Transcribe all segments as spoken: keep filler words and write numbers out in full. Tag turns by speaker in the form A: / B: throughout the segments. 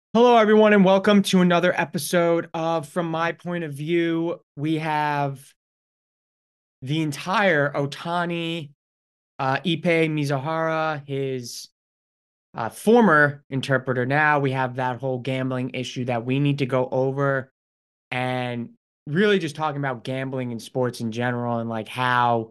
A: Hello, everyone, and welcome to another episode of From My Point of View. We have the entire Otani, uh, Ipe Mizuhara, his uh, former interpreter. Now we have that whole gambling issue that we need to go over and really just talking about gambling in sports in general and like how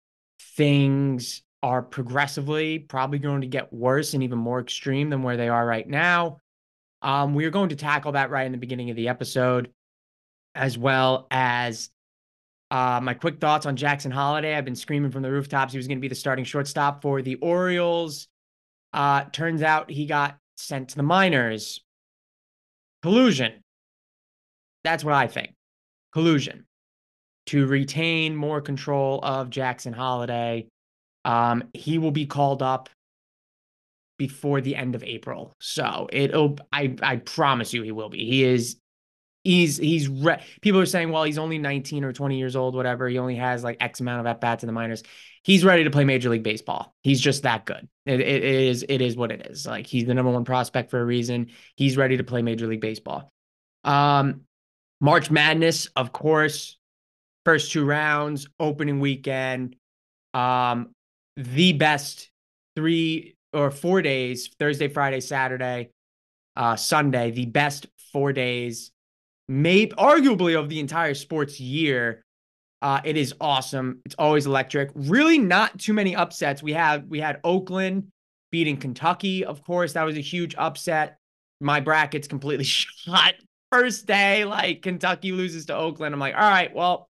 A: things are progressively probably going to get worse and even more extreme than where they are right now. Um, we are going to tackle that right in the beginning of the episode, as well as uh, my quick thoughts on Jackson Holiday. I've been screaming from the rooftops he was going to be the starting shortstop for the Orioles. Uh, turns out he got sent to the minors. Collusion. That's what I think. Collusion to retain more control of Jackson Holiday. Um, he will be called up before the end of April. So it'll I I promise you he will be. He is he's he's re- people are saying, well, he's only nineteen or twenty years old, whatever. He only has like X amount of at bats in the minors. He's ready to play Major League Baseball. He's just that good. It, it is it is what it is. Like he's the number one prospect for a reason. He's ready to play Major League Baseball. Um, March Madness, of course, first two rounds, opening weekend. Um, the best three or four days: Thursday, Friday, Saturday, uh, Sunday. The best four days maybe arguably of the entire sports year. Uh, it is awesome. It's always electric. Really, not too many upsets. We have we had Oakland beating Kentucky. Of course, that was a huge upset. My bracket's completely shot. First day, like Kentucky loses to Oakland. I'm like, all right, well,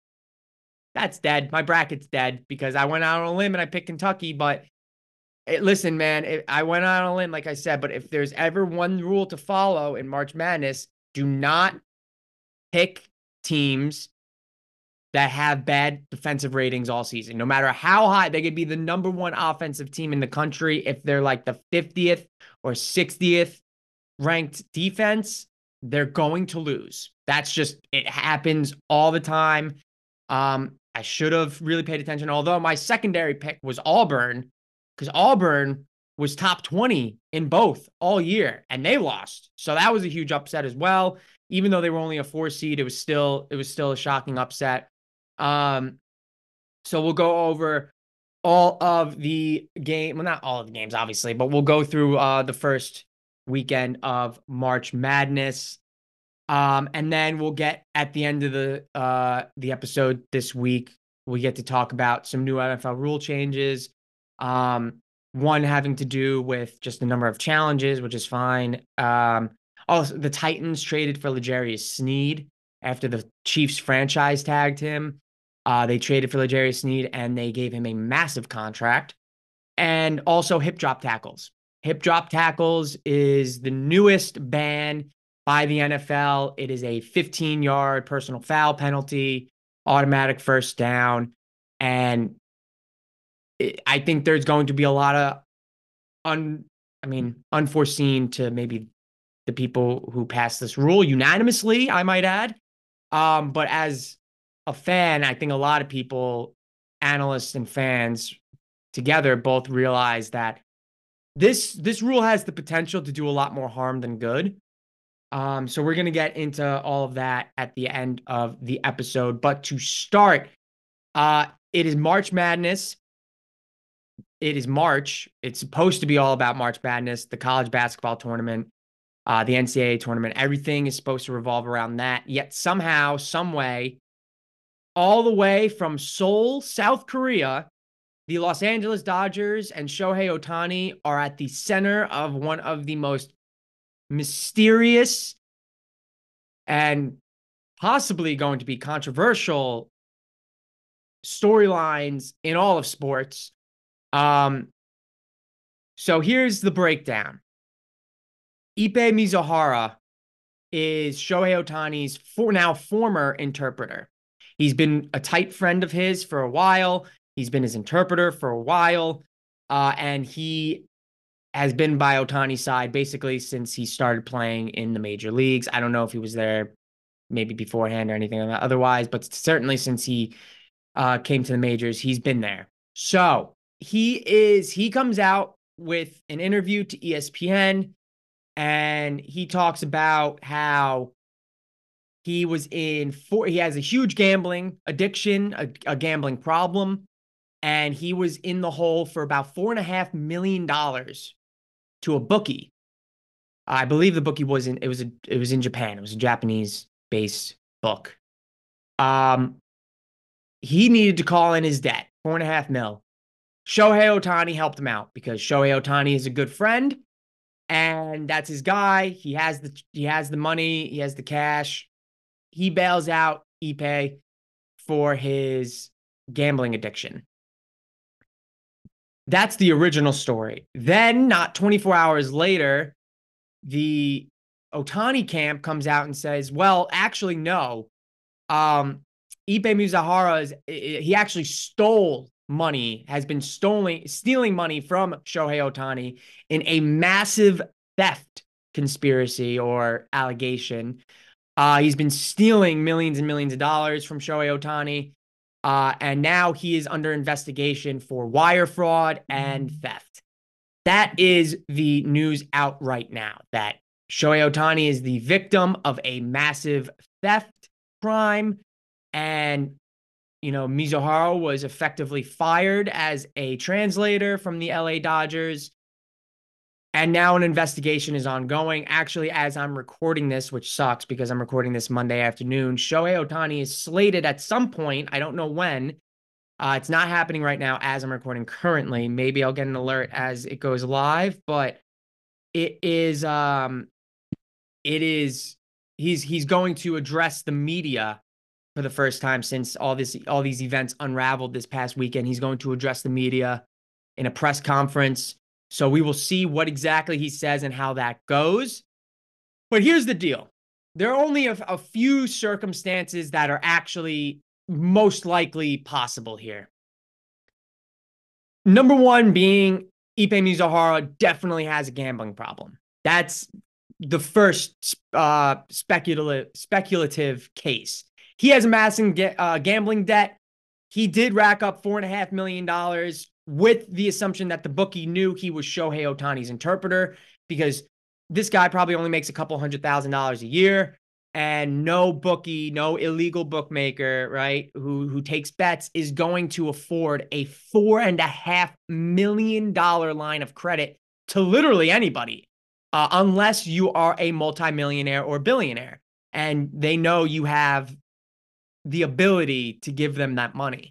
A: that's dead. My bracket's dead because I went out on a limb and I picked Kentucky. But it, listen, man, it, I went out on a limb, like I said. But if there's ever one rule to follow in March Madness, do not pick teams that have bad defensive ratings all season. No matter how high, they could be the number one offensive team in the country. If they're like the fiftieth or sixtieth ranked defense, they're going to lose. That's just, it happens all the time. Um, I should have really paid attention, although my secondary pick was Auburn, because Auburn was top twenty in both all year and they lost. So that was a huge upset as well. Even though they were only a four seed, it was still it was still a shocking upset. Um, so we'll go over all of the game, well, not all of the games, obviously, but we'll go through uh the first weekend of March Madness. Um, and then we'll get at the end of the uh the episode this week, we get to talk about some new N F L rule changes. Um, one having to do with just the number of challenges, which is fine. Um, also the Titans traded for L'Jarius Sneed after the Chiefs franchise tagged him. Uh, they traded for L'Jarius Sneed and they gave him a massive contract. And also hip drop tackles. Hip drop tackles is the newest ban by the N F L. It is a fifteen yard personal foul penalty, automatic first down. And it, I think there's going to be a lot of un, I mean, unforeseen to maybe the people who passed this rule unanimously, I might add. Um, but as a fan, I think a lot of people, analysts and fans together, both realize that this this rule has the potential to do a lot more harm than good. Um, so we're gonna get into all of that at the end of the episode. But to start, uh, it is March Madness. It is March. It's supposed to be all about March Madness, the college basketball tournament, uh, the N C double A tournament. Everything is supposed to revolve around that. Yet somehow, some way, all the way from Seoul, South Korea, the Los Angeles Dodgers and Shohei Ohtani are at the center of one of the most mysterious and possibly going to be controversial storylines in all of sports. Um, so here's the breakdown. Ipe Mizuhara is Shohei Ohtani's for now former interpreter. He's been a tight friend of his for a while. He's been his interpreter for a while. Uh, and he has been by Ohtani's side basically since he started playing in the major leagues. I don't know if he was there maybe beforehand or anything like that otherwise, but certainly since he uh, came to the majors, he's been there. So he is, he comes out with an interview to E S P N and he talks about how he was in four, he has a huge gambling addiction, a, a gambling problem, and he was in the hole for about four and a half million dollars to a bookie. I believe the bookie was in it was a, it was in Japan. It was a Japanese based book. Um, he needed to call in his debt, four and a half mil. Shohei Ohtani helped him out because Shohei Ohtani is a good friend, and that's his guy. He has the he has the money, he has the cash. He bails out Ippei for his gambling addiction. That's the original story. Then, not twenty-four hours later, the Ohtani camp comes out and says, well, actually, no. Um, Ippei Mizahara, is, he actually stole money, has been stolen, stealing money from Shohei Ohtani in a massive theft conspiracy or allegation. Uh, he's been stealing millions and millions of dollars from Shohei Ohtani. Uh, and now he is under investigation for wire fraud and theft. That is the news out right now, that Shohei Ohtani is the victim of a massive theft crime. And, you know, Mizuhara was effectively fired as a translator from the L A Dodgers. And now an investigation is ongoing. Actually, as I'm recording this, which sucks because I'm recording this Monday afternoon, Shohei Ohtani is slated at some point, I don't know when. Uh, it's not happening right now as I'm recording currently. Maybe I'll get an alert as it goes live, but it is, um, it is, he's, he's going to address the media for the first time since all this, all these events unraveled this past weekend. He's going to address the media in a press conference. So we will see what exactly he says and how that goes. But here's the deal. There are only a, a few circumstances that are actually most likely possible here. Number one being Ippei Mizuhara definitely has a gambling problem. That's the first uh, speculative, speculative case. He has a massive ga- uh, gambling debt. He did rack up four and a half million dollars with the assumption that the bookie knew he was Shohei Ohtani's interpreter, because this guy probably only makes a couple hundred thousand dollars a year, and no bookie, no illegal bookmaker, right, who, who takes bets is going to afford a four and a half million dollar line of credit to literally anybody, uh, unless you are a multimillionaire or billionaire, and they know you have the ability to give them that money.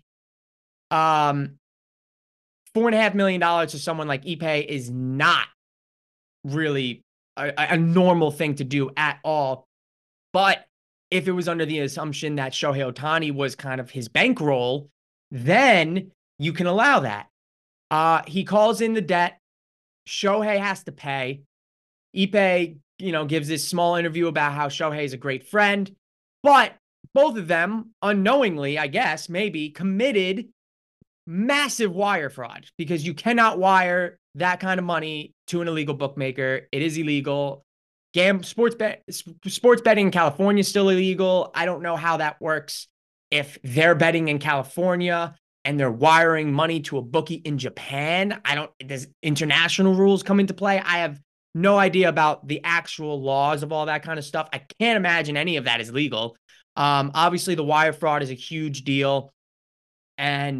A: Um, Four and a half million dollars to someone like Ippei is not really a, a normal thing to do at all. But if it was under the assumption that Shohei Ohtani was kind of his bankroll, then you can allow that. Uh, he calls in the debt. Shohei has to pay. Ippei, you know, gives this small interview about how Shohei is a great friend. But both of them, unknowingly, I guess, maybe, committed massive wire fraud, because you cannot wire that kind of money to an illegal bookmaker. It is illegal. Gam sports bet sports betting in California is still illegal. I don't know how that works if they're betting in California and they're wiring money to a bookie in Japan. I don't, does international rules come into play? I have no idea about the actual laws of all that kind of stuff. I can't imagine any of that is legal. Um, obviously the wire fraud is a huge deal. And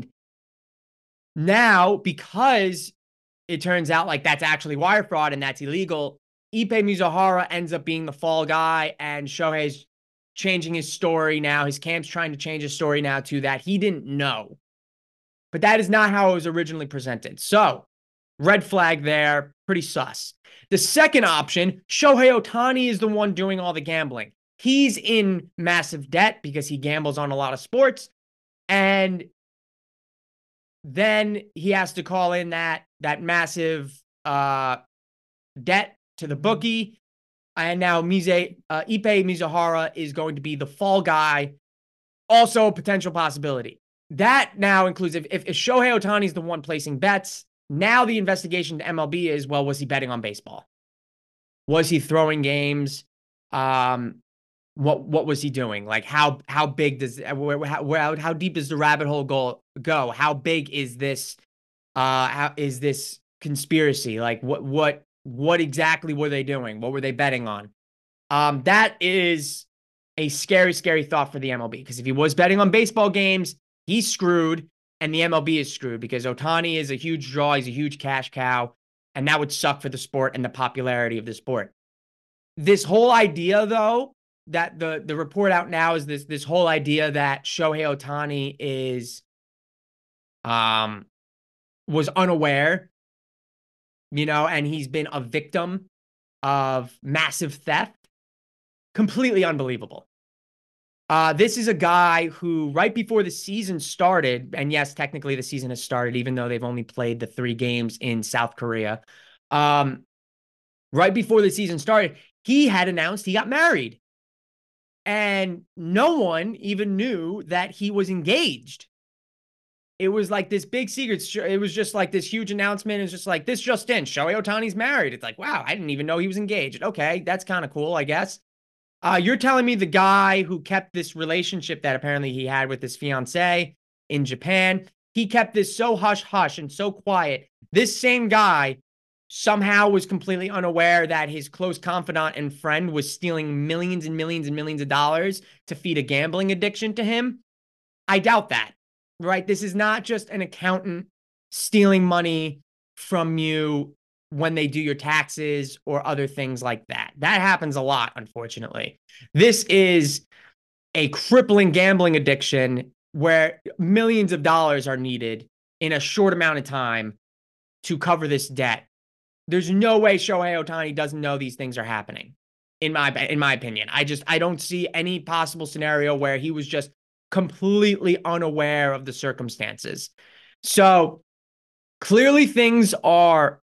A: now, because it turns out like that's actually wire fraud and that's illegal, Ippei Mizuhara ends up being the fall guy, and Shohei's changing his story now. His camp's trying to change his story now to that he didn't know. But that is not how it was originally presented. So, red flag there, pretty sus. The second option, Shohei Ohtani is the one doing all the gambling. He's in massive debt because he gambles on a lot of sports, and then he has to call in that that massive uh, debt to the bookie. And now Mize, uh, Ippei Mizuhara is going to be the fall guy. Also a potential possibility. That now includes, if, if, if Shohei Ohtani is the one placing bets, now the investigation to M L B is, well, was he betting on baseball? Was he throwing games? Um, What what was he doing? Like how how big does where, how how deep does the rabbit hole go go? How big is this uh how is this conspiracy? Like what what what exactly were they doing? What were they betting on? Um, that is a scary, scary thought for the M L B, because if he was betting on baseball games, he's screwed, and the M L B is screwed because Ohtani is a huge draw. He's a huge cash cow, and that would suck for the sport and the popularity of the sport. This whole idea, though, that the, the report out now is this, this whole idea that Shohei Ohtani is, um, was unaware, you know, and he's been a victim of massive theft. Completely unbelievable. Uh, this is a guy who, right before the season started, and yes, technically the season has started, even though they've only played the three games in South Korea. Um, right before the season started, he had announced he got married. And no one even knew that he was engaged. It was like this big secret. It was just like this huge announcement. It's just like, this just in, Shohei Ohtani's married. It's like, wow, I didn't even know he was engaged. Okay, that's kind of cool, I guess. Uh, you're telling me the guy who kept this relationship that apparently he had with his fiance in Japan, he kept this so hush-hush and so quiet. This same guy somehow was completely unaware that his close confidant and friend was stealing millions and millions and millions of dollars to feed a gambling addiction to him. I doubt that, right? This is not just an accountant stealing money from you when they do your taxes or other things like that. That happens a lot, unfortunately. This is a crippling gambling addiction where millions of dollars are needed in a short amount of time to cover this debt. There's no way Shohei Ohtani doesn't know these things are happening, in my in my opinion. I just I don't see any possible scenario where he was just completely unaware of the circumstances. So clearly things are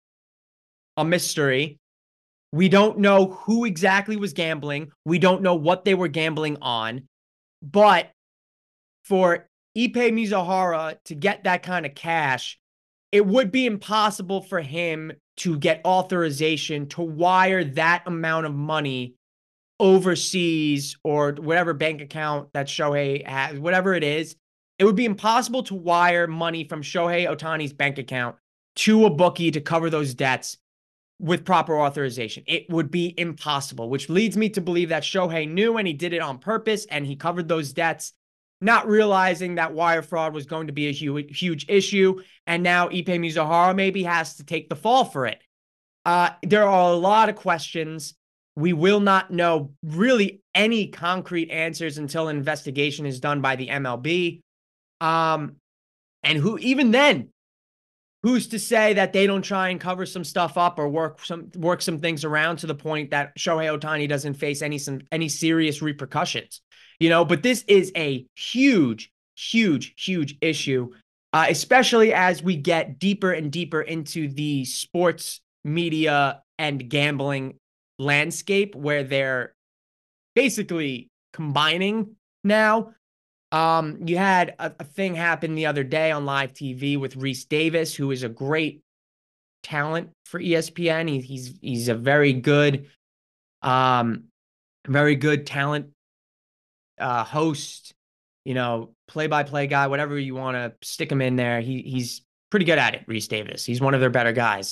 A: a mystery. We don't know who exactly was gambling. We don't know what they were gambling on. But for Ippei Mizuhara to get that kind of cash, it would be impossible for him to get authorization to wire that amount of money overseas or whatever bank account that Shohei has, whatever it is. It would be impossible to wire money from Shohei Ohtani's bank account to a bookie to cover those debts with proper authorization. It would be impossible, which leads me to believe that Shohei knew and he did it on purpose and he covered those debts, not realizing that wire fraud was going to be a huge, huge issue. And now Ippei Mizuhara maybe has to take the fall for it. Uh, there are a lot of questions. We will not know really any concrete answers until an investigation is done by the M L B. Um, and who, even then, who's to say that they don't try and cover some stuff up or work some work some things around to the point that Shohei Ohtani doesn't face any some any serious repercussions, you know? But this is a huge, huge, huge issue, uh, especially as we get deeper and deeper into the sports media and gambling landscape, where they're basically combining now. Um, you had a, a thing happen the other day on live T V with Reese Davis, who is a great talent for E S P N. He, he's he's a very good, um, very good talent uh, host. You know, play-by-play guy, whatever you want to stick him in there. He he's pretty good at it. Reese Davis. He's one of their better guys.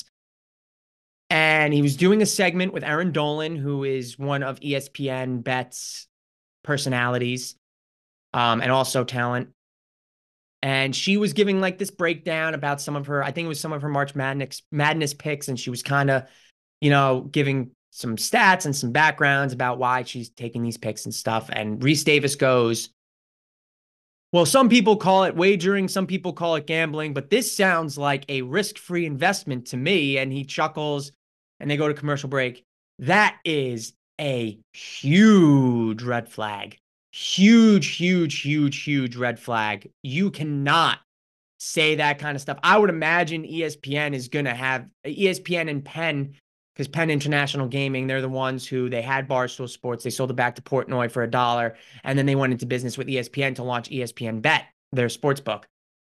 A: And he was doing a segment with Erin Dolan, who is one of E S P N Bet's personalities, um, and also talent. And she was giving like this breakdown about some of her, I think it was some of her March Madness Madness picks. And she was kind of, you know, giving some stats and some backgrounds about why she's taking these picks and stuff. And Reese Davis goes, well, some people call it wagering, some people call it gambling, but this sounds like a risk-free investment to me. And he chuckles and they go to commercial break. That is a huge red flag. Huge, huge, huge, huge red flag. You cannot say that kind of stuff. I would imagine E S P N is going to have E S P N and Penn, because Penn International Gaming, they're the ones who they had Barstool Sports. They sold it back to Portnoy for a dollar. And then they went into business with E S P N to launch E S P N Bet, their sports book.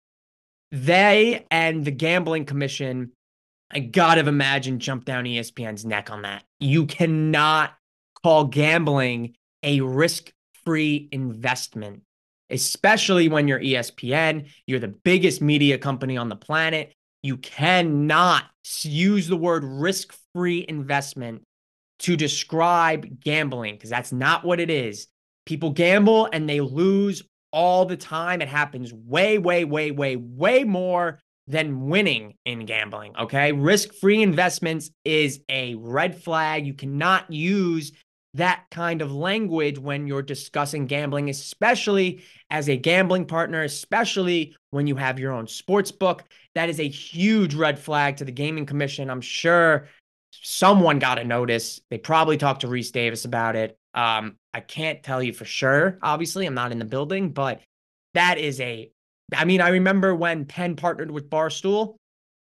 A: They and the Gambling Commission, I gotta imagine, jumped down E S P N's neck on that. You cannot call gambling a risk-free investment, especially when you're E S P N. You're the biggest media company on the planet. You cannot use the word risk-free investment to describe gambling, because that's not what it is. People gamble and they lose all the time. It happens way, way, way, way, way more than winning in gambling. Okay. Risk-free investments is a red flag. You cannot use that kind of language when you're discussing gambling, especially as a gambling partner, especially when you have your own sports book. That is a huge red flag to the Gaming Commission. I'm sure someone got a notice. They probably talked to Rece Davis about it. Um, I can't tell you for sure. Obviously, I'm not in the building, but that is a, I mean, I remember when Penn partnered with Barstool,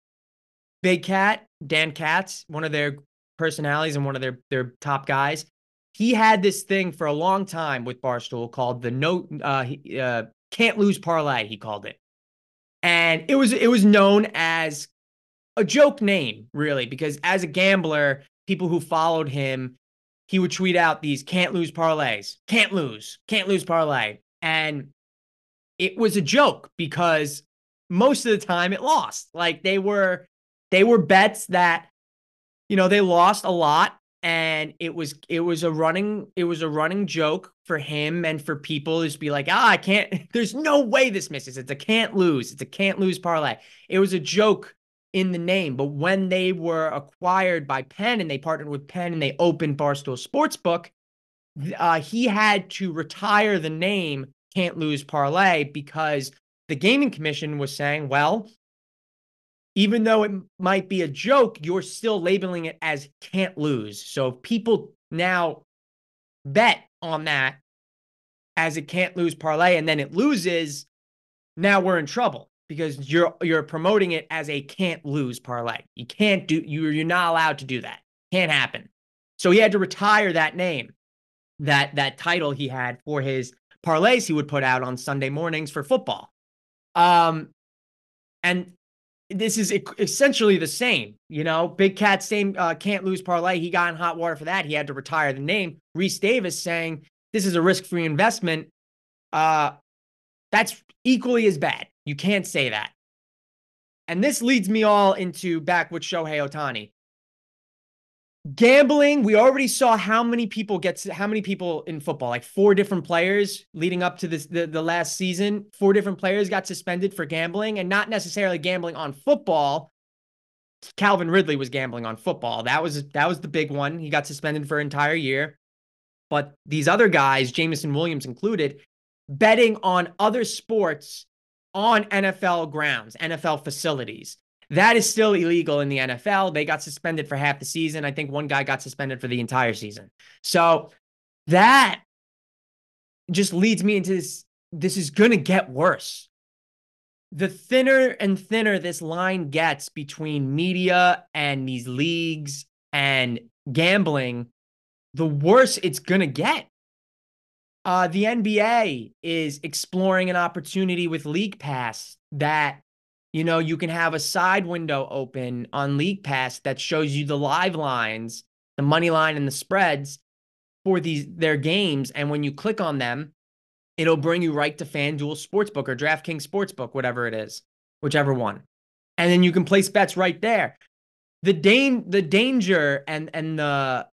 A: Big Cat, Dan Katz, one of their personalities and one of their, their top guys, he had this thing for a long time with Barstool called the no, uh, uh, can't lose parlay, he called it. And it was, it was known as a joke name, really, because as a gambler, people who followed him, he would tweet out these can't lose parlays, can't lose, can't lose parlay. And it was a joke because most of the time it lost. Like they were, they were bets that, you know, they lost a lot. And it was, it was a running, it was a running joke for him and for people to just be like, ah, I can't, there's no way this misses. It's a can't lose. It's a can't lose parlay. It was a joke in the name. But when they were acquired by Penn and they partnered with Penn and they opened Barstool Sportsbook, uh, he had to retire the name Can't Lose Parlay because the Gaming Commission was saying, well, even though it might be a joke, you're still labeling it as can't lose. So if people now bet on that as a can't lose parlay and then it loses, now we're in trouble because you're you're promoting it as a can't lose parlay. You can't do you you're not allowed to do that. Can't happen. So he had to retire that name, that that title he had for his parlays he would put out on Sunday mornings for football. Um, and this is essentially the same, you know, Big Cat, same uh, can't lose parlay. He got in hot water for that. He had to retire the name. Rece Davis saying this is a risk-free investment. Uh, that's equally as bad. You can't say that. And this leads me all into back with Shohei Ohtani. Gambling, we already saw how many people get how many people in football, like four different players leading up to this the, the last season. Four different players got suspended for gambling, and not necessarily gambling on football. Calvin Ridley was gambling on football. That was that was the big one. He got suspended for an entire year. But these other guys, Jameson Williams included, betting on other sports on N F L grounds, N F L facilities. That is still illegal in the N F L. They got suspended for half the season. I think one guy got suspended for the entire season. So that just leads me into this. This is going to get worse. The thinner and thinner this line gets between media and these leagues and gambling, the worse it's going to get. Uh, the N B A is exploring an opportunity with League Pass that, you know, you can have a side window open on League Pass that shows you the live lines, the money line and the spreads for these their games. And when you click on them, it'll bring you right to FanDuel Sportsbook or DraftKings Sportsbook, whatever it is, whichever one. And then you can place bets right there. The dan- the danger and and the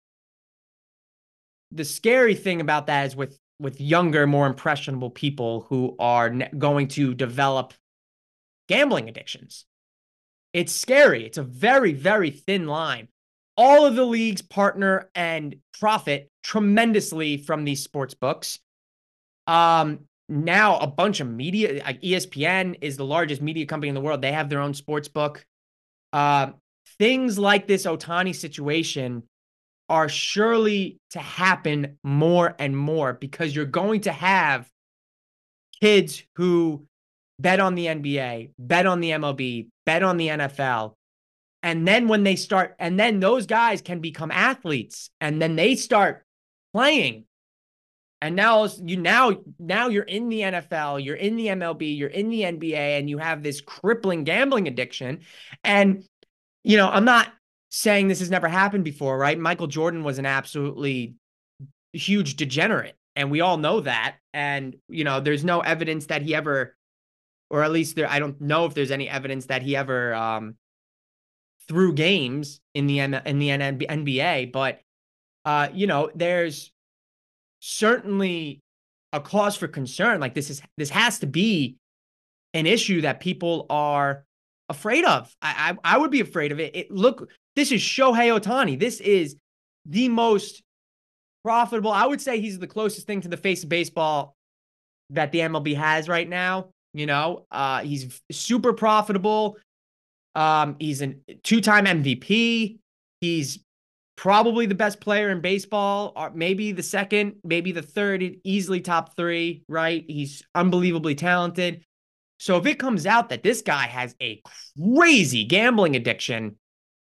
A: the scary thing about that is with with younger, more impressionable people who are ne- going to develop gambling addictions. It's scary. It's a very, very thin line. All of the leagues partner and profit tremendously from these sports books. Um, now a bunch of media, like E S P N is the largest media company in the world. They have their own sports book. Uh, things like this Ohtani situation are surely to happen more and more because you're going to have kids who bet on the N B A, bet on the M L B, bet on the N F L. And then when they start, and then those guys can become athletes and then they start playing. And now you now now you're in the N F L, you're in the M L B, you're in the N B A, and you have this crippling gambling addiction. And, you know, I'm not saying this has never happened before, right? Michael Jordan was an absolutely huge degenerate, and we all know that. And, you know, there's no evidence that he ever, or at least there, I don't know if there's any evidence that he ever um, through games in the M- in the N B A, but uh, you know, there's certainly a cause for concern. Like this is this has to be an issue that people are afraid of. I I, I would be afraid of it. It look, this is Shohei Ohtani. This is the most profitable. I would say he's the closest thing to the face of baseball that the M L B has right now. You know, uh, he's super profitable. Um, he's a two-time M V P. He's probably the best player in baseball, or maybe the second, maybe the third, easily top three, right? He's unbelievably talented. So if it comes out that this guy has a crazy gambling addiction,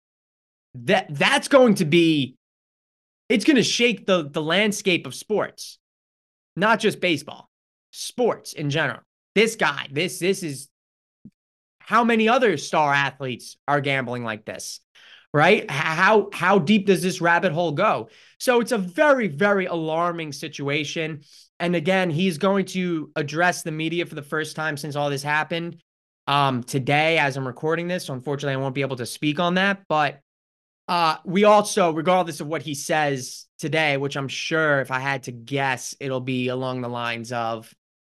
A: that that's going to be, it's going to shake the the landscape of sports, not just baseball, sports in general. This guy, this this is how many other star athletes are gambling like this, right? How how deep does this rabbit hole go? So it's a very, very alarming situation. And again, he's going to address the media for the first time since all this happened um, today as I'm recording this. So unfortunately, I won't be able to speak on that. But uh, we also, regardless of what he says today, which I'm sure if I had to guess, it'll be along the lines of,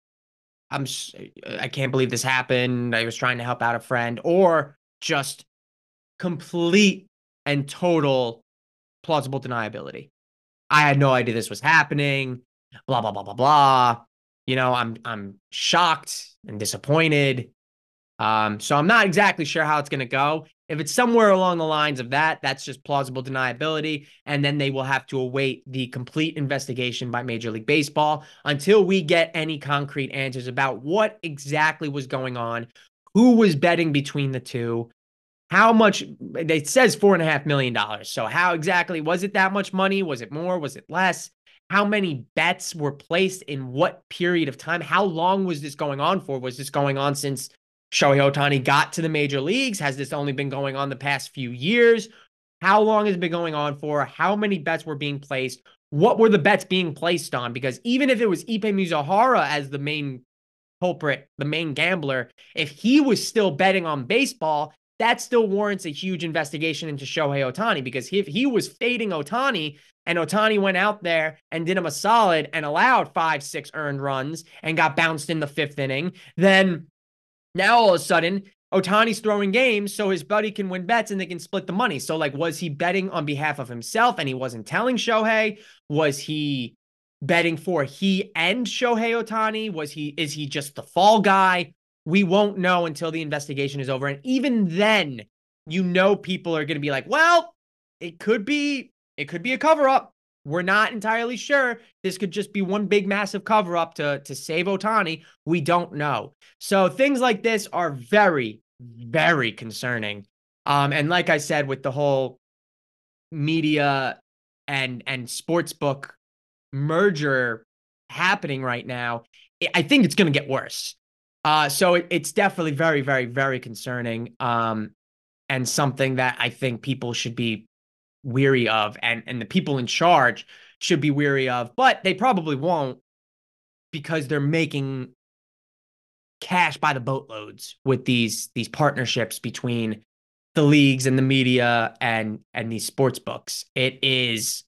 A: I'm I can't believe this happened. I was trying to help out a friend, or just complete and total plausible deniability. I had no idea this was happening. Blah blah blah blah blah. You know, I'm I'm shocked and disappointed. Um, so I'm not exactly sure how it's going to go. If it's somewhere along the lines of that, that's just plausible deniability. And then they will have to await the complete investigation by Major League Baseball until we get any concrete answers about what exactly was going on, who was betting between the two, how much. It says four and a half million dollars. So how exactly was it that much money? Was it more? Was it less? How many bets were placed in what period of time? How long was this going on for? Was this going on since Shohei Ohtani got to the major leagues? Has this only been going on the past few years? How long has it been going on for? How many bets were being placed? What were the bets being placed on? Because even if it was Ipe Mizuhara as the main culprit, the main gambler, if he was still betting on baseball, that still warrants a huge investigation into Shohei Ohtani, because if he was fading Ohtani and Ohtani went out there and did him a solid and allowed five, six earned runs and got bounced in the fifth inning, then now all of a sudden Ohtani's throwing games so his buddy can win bets and they can split the money. So like, was he betting on behalf of himself and he wasn't telling Shohei? Was he betting for he and Shohei Ohtani? Was he, is he just the fall guy? We won't know until the investigation is over. And even then, you know, people are going to be like, well, it could be, it could be a cover up. We're not entirely sure. This could just be one big massive cover up to, to save Ohtani. We don't know. So things like this are very, very concerning. Um, and like I said, with the whole media and, and sportsbook merger happening right now, I think it's going to get worse. Uh, so it, it's definitely very, very, very concerning, um, and something that I think people should be weary of, and, and the people in charge should be weary of, but they probably won't, because they're making cash by the boatloads with these these partnerships between the leagues and the media and and these sports books. It is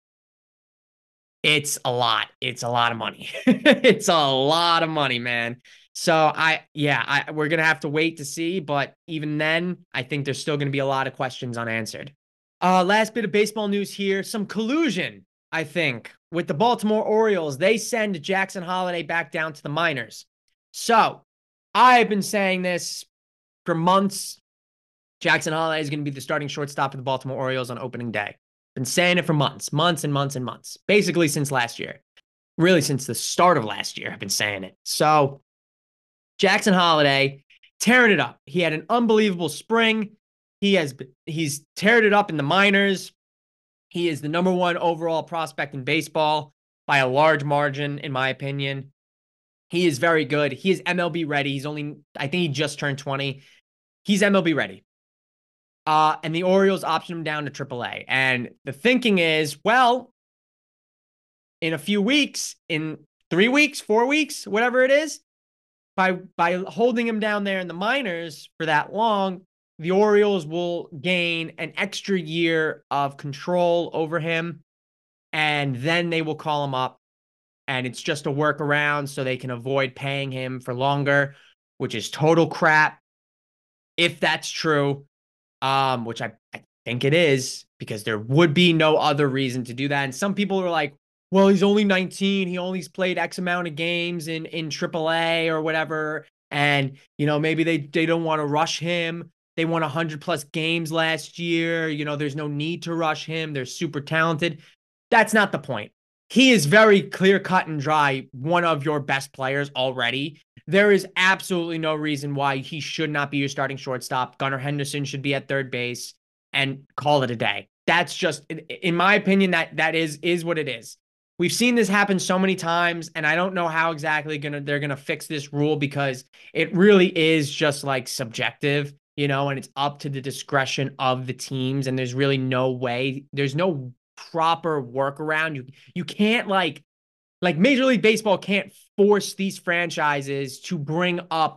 A: it's a lot. It's a lot of money. It's a lot of money, man. So I, yeah, I, we're going to have to wait to see. But even then, I think there's still going to be a lot of questions unanswered. Uh, last bit of baseball news here. Some collusion, I think, with the Baltimore Orioles. They send Jackson Holliday back down to the minors. So I've been saying this for months. Jackson Holliday is going to be the starting shortstop for the Baltimore Orioles on opening day. Been saying it for months, months and months and months, basically since last year. Really since the start of last year, I've been saying it. So Jackson Holliday tearing it up. He had an unbelievable spring. He has he's teared it up in the minors. He is the number one overall prospect in baseball by a large margin, in my opinion. He is very good. He is M L B ready. He's only, I think he just turned twenty. He's M L B ready. Uh, and the Orioles optioned him down to triple A. And the thinking is, well, in a few weeks, in three weeks, four weeks, whatever it is, by by holding him down there in the minors for that long, the Orioles will gain an extra year of control over him, and then they will call him up, and it's just a workaround so they can avoid paying him for longer, which is total crap. If that's true, um, which I, I think it is, because there would be no other reason to do that. And some people are like, well, he's only nineteen. He only's played X amount of games in, in triple A or whatever. And, you know, maybe they, they don't want to rush him. They won one hundred plus games last year. You know, there's no need to rush him. They're super talented. That's not the point. He is very clear cut and dry, one of your best players already. There is absolutely no reason why he should not be your starting shortstop. Gunnar Henderson should be at third base and call it a day. That's just, in my opinion, that that is is what it is. We've seen this happen so many times, and I don't know how exactly gonna they're gonna fix this rule, because it really is just like subjective, you know, and it's up to the discretion of the teams. And there's really no way, there's no proper workaround. You you can't like like Major League Baseball can't force these franchises to bring up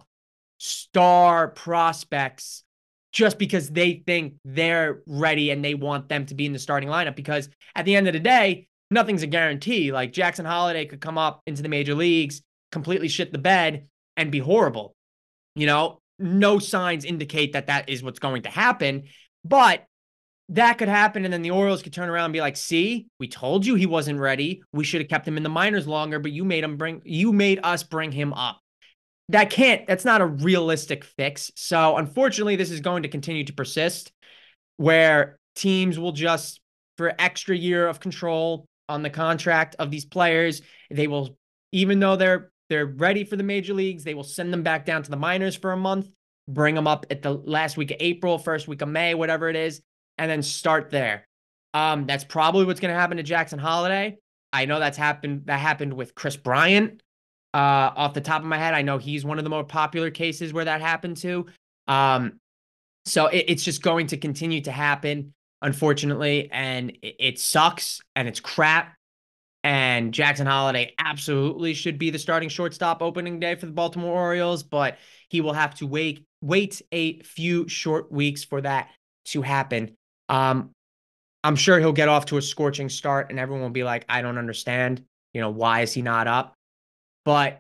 A: star prospects just because they think they're ready and they want them to be in the starting lineup. Because at the end of the day, nothing's a guarantee. Like Jackson Holliday could come up into the major leagues, completely shit the bed, and be horrible. You know, no signs indicate that that is what's going to happen, but that could happen. And then the Orioles could turn around and be like, see, we told you he wasn't ready. We should have kept him in the minors longer, but you made him bring, you made us bring him up. That can't, that's not a realistic fix. So unfortunately, this is going to continue to persist, where teams will just, for extra year of control on the contract of these players, they will, even though they're, they're ready for the major leagues, they will send them back down to the minors for a month, bring them up at the last week of April, first week of May, whatever it is, and then start there. Um, that's probably what's going to happen to Jackson Holliday. I know that's happened. That happened with Chris Bryant. Uh, off the top of my head, I know he's one of the more popular cases where that happened to. Um, so it, it's just going to continue to happen, unfortunately, and it, it sucks and it's crap. And Jackson Holliday absolutely should be the starting shortstop opening day for the Baltimore Orioles, but he will have to wait wait a few short weeks for that to happen. Um, I'm sure he'll get off to a scorching start, and everyone will be like, I don't understand. You know, why is he not up? But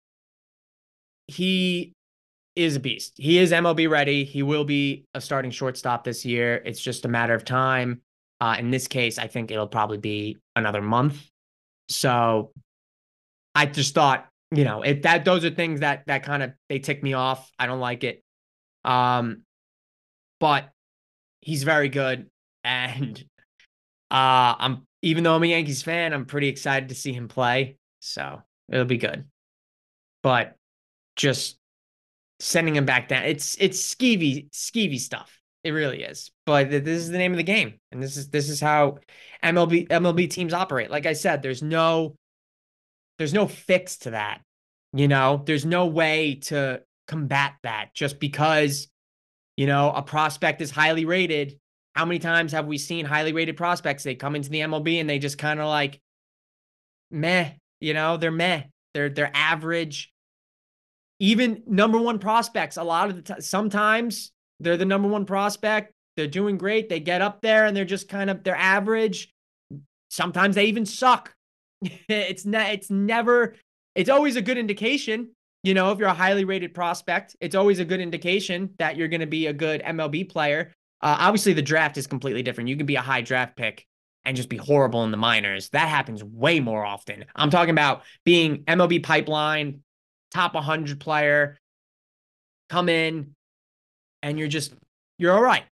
A: he is a beast. He is M L B ready. He will be a starting shortstop this year. It's just a matter of time. Uh, in this case, I think it'll probably be another month. So I just thought, you know, if that those are things that that kind of they tick me off. I don't like it. Um, but he's very good, and uh, I'm even though I'm a Yankees fan, I'm pretty excited to see him play. So it'll be good. But just sending him back down, it's it's skeevy skeevy stuff. It really is. But this is the name of the game, and this is this is how M L B M L B teams operate. Like I said, there's no there's no fix to that. You know, there's no way to combat that just because, you know, a prospect is highly rated. How many times have we seen highly rated prospects? They come into the M L B and they just kind of like meh, you know, they're meh. They're they're average. Even number one prospects, a lot of the time, sometimes they're the number one prospect. They're doing great. They get up there and they're just kind of they're average. Sometimes they even suck. it's not it's never it's always a good indication. You know, if you're a highly rated prospect, it's always a good indication that you're going to be a good M L B player. Uh, obviously, the draft is completely different. You can be a high draft pick and just be horrible in the minors. That happens way more often. I'm talking about being M L B pipeline, top one hundred player, come in, and you're just, you're all right.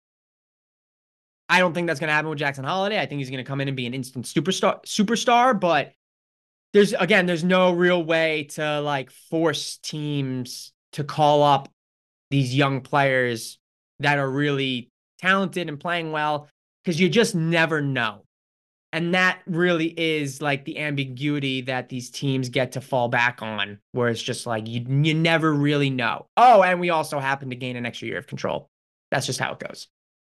A: I don't think that's going to happen with Jackson Holliday. I think he's going to come in and be an instant superstar, superstar, but there's, again, there's no real way to like force teams to call up these young players that are really talented and playing well, because you just never know. And that really is like the ambiguity that these teams get to fall back on, where it's just like you, you never really know. Oh, and we also happen to gain an extra year of control. That's just how it goes.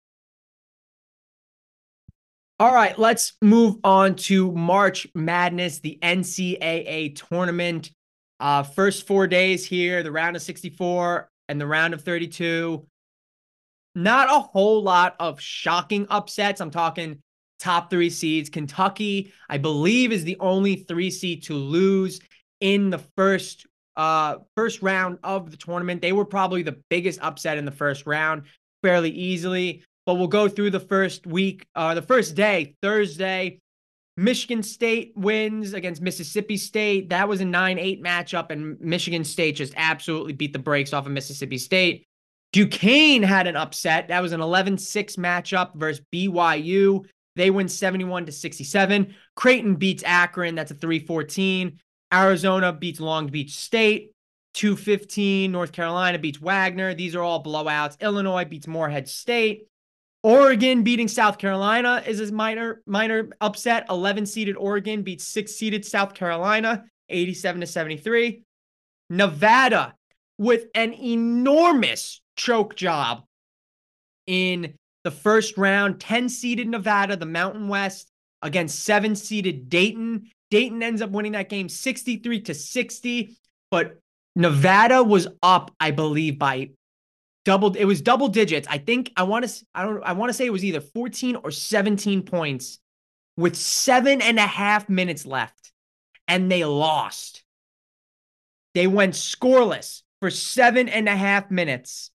A: All right, let's move on to March Madness, the N C double A tournament. Uh, first four days here, the round of sixty-four and the round of thirty-two. not a whole lot of shocking upsets. I'm talking top three seeds. Kentucky, I believe, is the only three seed to lose in the first uh first round of the tournament. They were probably the biggest upset in the first round, fairly easily. But we'll go through the first week, uh, the first day, Thursday. Michigan State wins against Mississippi State. That was a nine eight matchup, and Michigan State just absolutely beat the brakes off of Mississippi State. Duquesne had an upset. That was an eleven six matchup versus B Y U. They win seventy-one to sixty-seven. Creighton beats Akron. That's a three fourteen. Arizona beats Long Beach State. two fifteen. North Carolina beats Wagner. These are all blowouts. Illinois beats Morehead State. Oregon beating South Carolina is a minor minor upset. eleven seeded Oregon beats six seeded South Carolina, eighty-seven to seventy-three. Nevada with an enormous choke job in the first round. ten seeded Nevada, the Mountain West, against seven seeded Dayton. Dayton ends up winning that game sixty-three to sixty, but Nevada was up, I believe, by double. It was double digits. I think I want to. I don't. I want to say it was either fourteen or seventeen points with seven and a half minutes left, and they lost. They went scoreless for seven and a half minutes.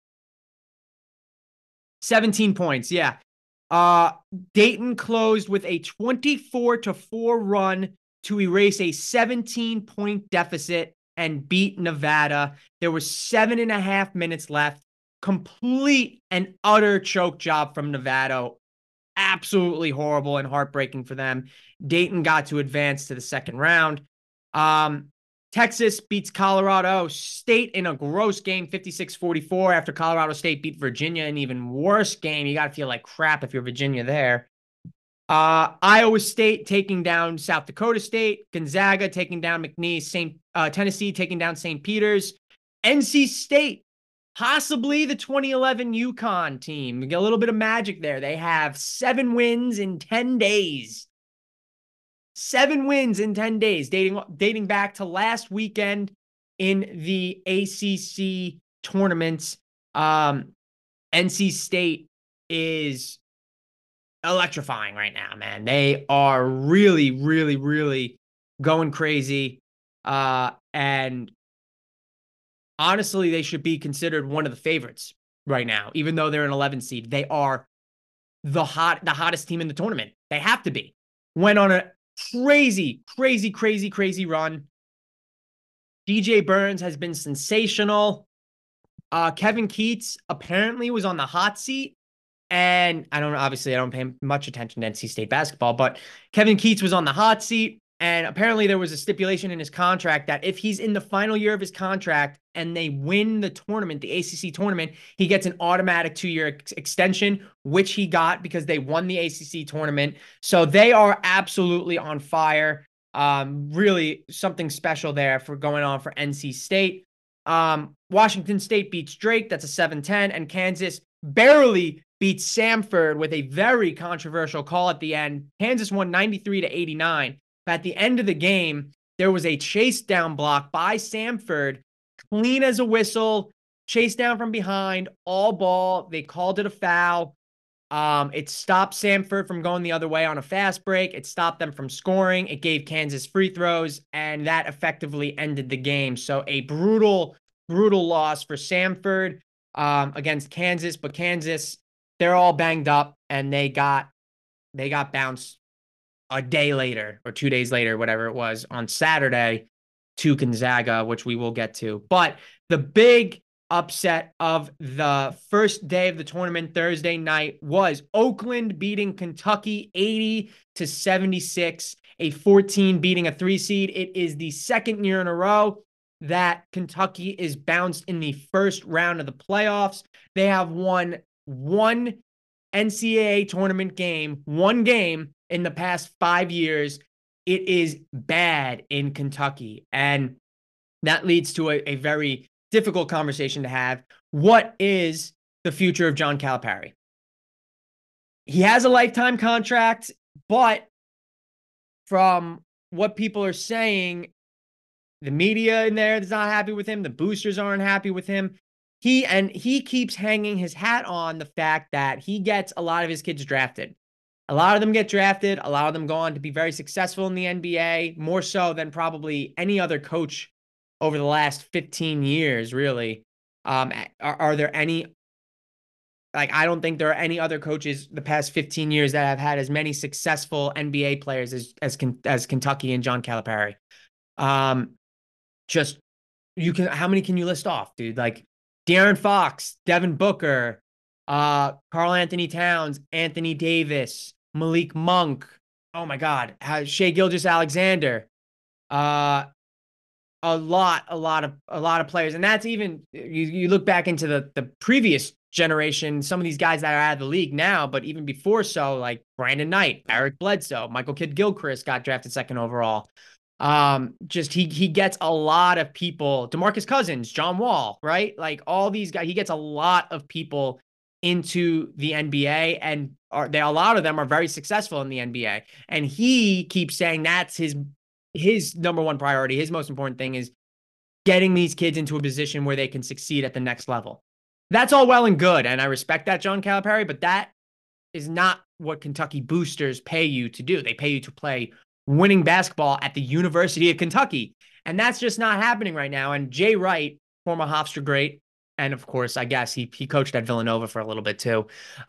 A: seventeen points. Yeah. Uh, Dayton closed with a twenty-four to four run to erase a seventeen point deficit and beat Nevada. There was seven and a half minutes left. Complete and utter choke job from Nevada. Absolutely horrible and heartbreaking for them. Dayton got to advance to the second round. Um, Texas beats Colorado State in a gross game, fifty-six forty-four, after Colorado State beat Virginia in an even worse game. You got to feel like crap if you're Virginia there. Uh, Iowa State taking down South Dakota State. Gonzaga taking down McNeese. Saint uh, Tennessee taking down Saint Peter's. N C State, possibly the twenty eleven UConn team. We get a little bit of magic there. They have seven wins in ten days. Seven wins in ten days, dating, dating back to last weekend in the A C C tournaments. Um, N C State is electrifying right now, man. They are really, really, really going crazy. Uh, and honestly, they should be considered one of the favorites right now, even though they're an eleven seed. They are the hot, the hottest team in the tournament. They have to be. Went on a crazy, crazy, crazy, crazy run. D J Burns has been sensational. Uh, Kevin Keatts apparently was on the hot seat. And I don't, obviously, I don't pay much attention to N C State basketball, but Kevin Keatts was on the hot seat. And apparently there was a stipulation in his contract that if he's in the final year of his contract and they win the tournament, the A C C tournament, he gets an automatic two-year ex- extension, which he got because they won the A C C tournament. So they are absolutely on fire. Um, really something special there for going on for N C State. Um, Washington State beats Drake. That's a seven ten. And Kansas barely beats Samford with a very controversial call at the end. Kansas won ninety-three to eighty-nine. At the end of the game, there was a chase down block by Samford, clean as a whistle, chase down from behind, all ball. They called it a foul. Um, it stopped Samford from going the other way on a fast break. It stopped them from scoring. It gave Kansas free throws, and that effectively ended the game. So a brutal, brutal loss for Samford um, against Kansas. But Kansas, they're all banged up, and they got they got bounced a day later or two days later, whatever it was, on Saturday to Gonzaga, which we will get to. But the big upset of the first day of the tournament, Thursday night, was Oakland beating Kentucky eighty to seventy-six, a fourteen beating a three seed. It is the second year in a row that Kentucky is bounced in the first round of the playoffs. They have won one N C double A tournament game, one game in the past five years. It is bad in Kentucky. And that leads to a, a very difficult conversation to have. What is the future of John Calipari? He has a lifetime contract, but from what people are saying, the media in there is not happy with him. The boosters aren't happy with him. he and he keeps hanging his hat on the fact that he gets a lot of his kids drafted. A lot of them get drafted. A lot of them go on to be very successful in the N B A, more so than probably any other coach over the last fifteen years, really. Um, are, are there any, like, I don't think there are any other coaches the past fifteen years that have had as many successful N B A players as as, as Kentucky and John Calipari. Um, just, you can, how many can you list off, dude? Like De'Aaron Fox, Devin Booker, uh, Karl Anthony Towns, Anthony Davis, Malik Monk. Oh my God, Shai Gilgeous-Alexander. Uh, a lot, a lot of, a lot of players, and that's even you. You look back into the the previous generation. Some of these guys that are out of the league now, but even before, so like Brandon Knight, Eric Bledsoe, Michael Kidd-Gilchrist got drafted second overall. Um, just he he gets a lot of people. DeMarcus Cousins, John Wall, right? Like all these guys, he gets a lot of people into the N B A, and are they a lot of them are very successful in the N B A. And he keeps saying that's his his number one priority. His most important thing is getting these kids into a position where they can succeed at the next level. That's all well and good, and I respect that, John Calipari, but that is not what Kentucky boosters pay you to do. They pay you to play winning basketball at the University of Kentucky, and that's just not happening right now. And Jay Wright, former Hofstra great, and of course, I guess he he coached at Villanova for a little bit too.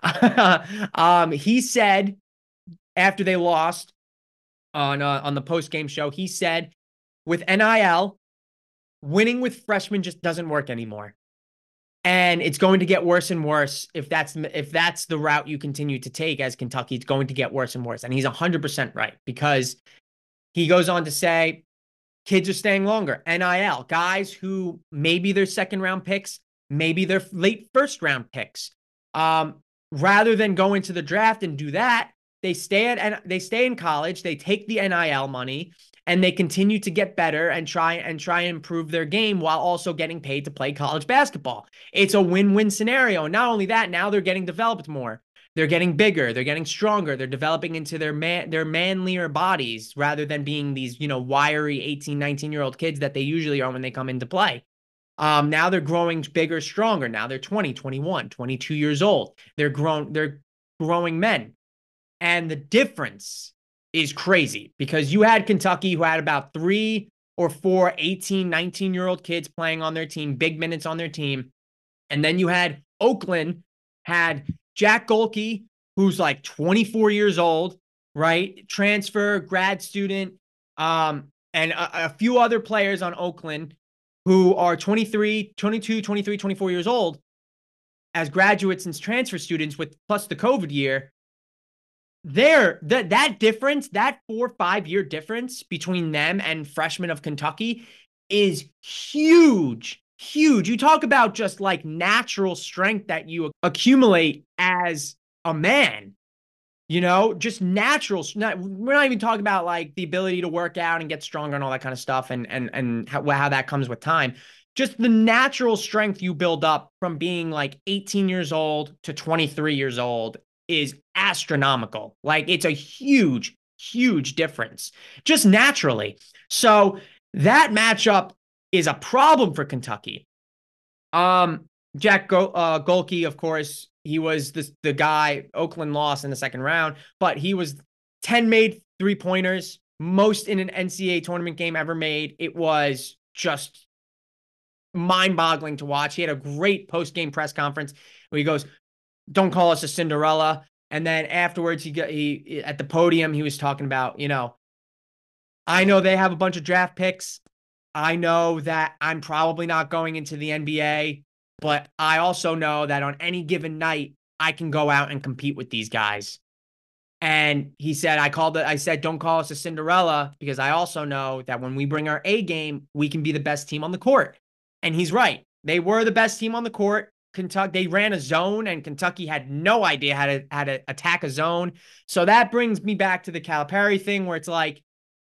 A: um, he said after they lost on uh, on the post-game show, he said, with N I L, winning with freshmen just doesn't work anymore. And it's going to get worse and worse if that's if that's the route you continue to take as Kentucky. It's going to get worse and worse. And he's one hundred percent right, because he goes on to say kids are staying longer. N I L, guys who maybe they're second-round picks, maybe they're late first-round picks. Um, rather than go into the draft and do that, they stay at and they stay in college, they take the N I L money, and they continue to get better and try and try and improve their game while also getting paid to play college basketball. It's a win-win scenario. And not only that, now they're getting developed more. They're getting bigger. They're getting stronger. They're developing into their man, their manlier bodies rather than being these, you know, wiry eighteen, nineteen-year-old kids that they usually are when they come into play. Um, now they're growing bigger, stronger. Now they're twenty, twenty-one, twenty-two years old. They're grown, they're growing men. And the difference is crazy, because you had Kentucky, who had about three or four eighteen, nineteen-year-old kids playing on their team, big minutes on their team. And then you had Oakland, had Jack Golke, who's like twenty-four years old, right? Transfer, grad student, um, and a, a few other players on Oakland who are twenty-three, twenty-two, twenty-three, twenty-four years old as graduates and transfer students, with plus the COVID year. There, that that difference, that four five year difference between them and freshmen of Kentucky is huge, huge. You talk about just like natural strength that you accumulate as a man, you know, just natural. Not, we're not even talking about like the ability to work out and get stronger and all that kind of stuff, and and and how, how that comes with time. Just the natural strength you build up from being like eighteen years old to twenty-three years old is astronomical. Like, it's a huge, huge difference just naturally. So that matchup is a problem for Kentucky. Um, Jack Go uh, Golke, of course, he was the, the guy Oakland lost in the second round, but he was ten made three-pointers, most in an N C A A tournament game ever made. It was just mind-boggling to watch. He had a great post-game press conference where he goes, "Don't call us a Cinderella." And then afterwards, he got he at the podium, he was talking about, you know, I know they have a bunch of draft picks. I know that I'm probably not going into the N B A, but I also know that on any given night, I can go out and compete with these guys. And he said, I called it, I said, don't call us a Cinderella, because I also know that when we bring our A game, we can be the best team on the court. And he's right. They were the best team on the court. Kentucky, they ran a zone, and Kentucky had no idea how to how to attack a zone. So that brings me back to the Calipari thing, where it's like,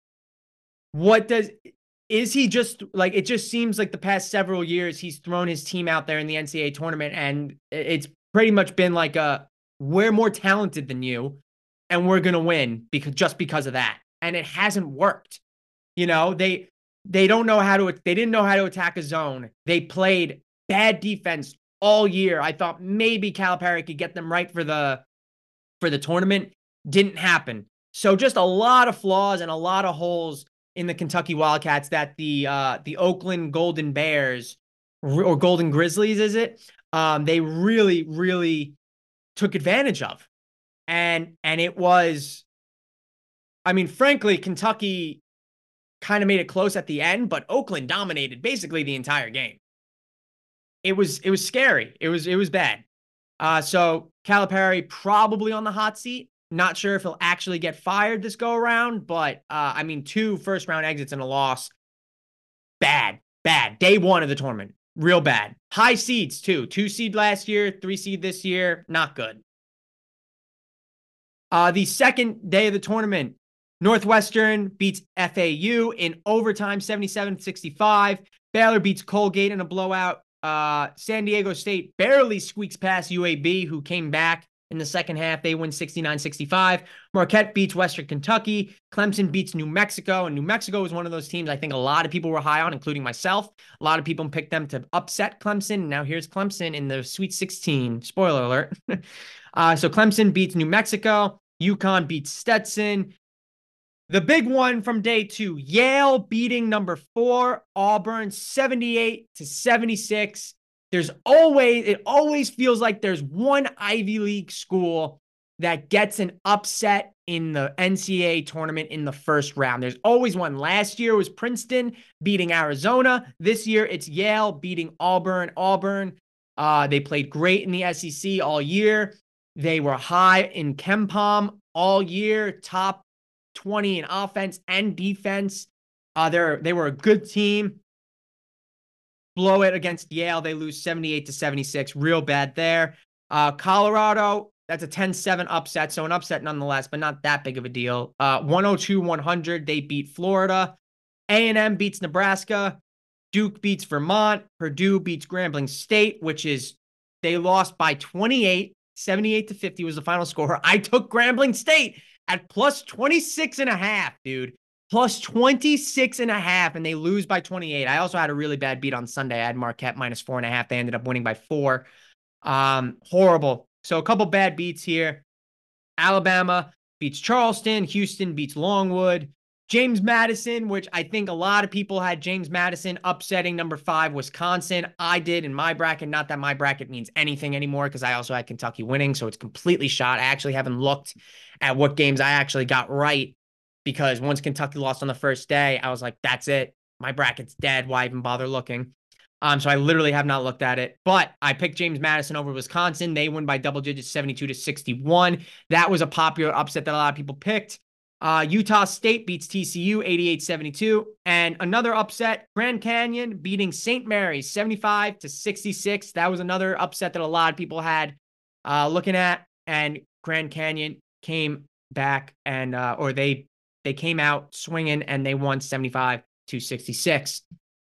A: what does is he just like? It just seems like the past several years he's thrown his team out there in the N C A A tournament, and it's pretty much been like a, we're more talented than you, and we're gonna win because just because of that. And it hasn't worked. You know, they they don't know how to they didn't know how to attack a zone. They played bad defense all year. I thought maybe Calipari could get them right for the for the tournament. Didn't happen. So just a lot of flaws and a lot of holes in the Kentucky Wildcats that the uh, the Oakland Golden Bears or Golden Grizzlies, is it? Um, they really, really took advantage of. And and it was, I mean, frankly, Kentucky kind of made it close at the end, but Oakland dominated basically the entire game. It was it was scary. It was it was bad. Uh, so Calipari probably on the hot seat. Not sure if he'll actually get fired this go around, but uh, I mean, two first round exits and a loss. Bad, bad. Day one of the tournament, real bad. High seeds too. Two seed last year, three seed this year. Not good. Uh, the second day of the tournament, Northwestern beats F A U in overtime, seventy-seven sixty-five. Baylor beats Colgate in a blowout. Uh, San Diego State barely squeaks past U A B, who came back in the second half. They win sixty-nine sixty-five. Marquette beats Western Kentucky. Clemson beats New Mexico, and New Mexico was one of those teams I think a lot of people were high on, including myself. A lot of people picked them to upset Clemson. Now here's Clemson in the Sweet sixteen. Spoiler alert. uh, so Clemson beats New Mexico. UConn beats Stetson. The big one from day two, Yale beating number four, Auburn, seventy-eight to seventy-six. There's always, it always feels like there's one Ivy League school that gets an upset in the N C double A tournament in the first round. There's always one. Last year was Princeton beating Arizona. This year it's Yale beating Auburn. Auburn, uh, they played great in the S E C all year. They were high in KenPom all year, top twenty in offense and defense. Uh, they're, they were a good team. Blow it against Yale. They lose seventy-eight to seventy-six. Real bad there. Uh, Colorado, that's a ten seven upset. So an upset nonetheless, but not that big of a deal. Uh, one oh two one hundred, they beat Florida. A and M beats Nebraska. Duke beats Vermont. Purdue beats Grambling State, which is, they lost by twenty-eight. seventy-eight to fifty was the final score. I took Grambling State at plus twenty-six and a half, dude. Plus twenty-six and a half, and they lose by twenty-eight. I also had a really bad beat on Sunday. I had Marquette minus four and a half. They ended up winning by four. Um, horrible. So a couple bad beats here. Alabama beats Charleston. Houston beats Longwood. James Madison, which I think a lot of people had James Madison upsetting number five, Wisconsin. I did in my bracket. Not that my bracket means anything anymore because I also had Kentucky winning, so it's completely shot. I actually haven't looked at what games I actually got right because once Kentucky lost on the first day, I was like, that's it. My bracket's dead. Why even bother looking? Um, so I literally have not looked at it, but I picked James Madison over Wisconsin. They win by double digits, seventy-two to sixty-one. That was a popular upset that a lot of people picked. Uh, Utah State beats T C U eighty-eight seventy-two. And another upset, Grand Canyon beating Saint Mary's seventy-five to sixty-six. That was another upset that a lot of people had uh, looking at. And Grand Canyon came back and, uh, or they, they came out swinging and they won seventy-five to sixty-six.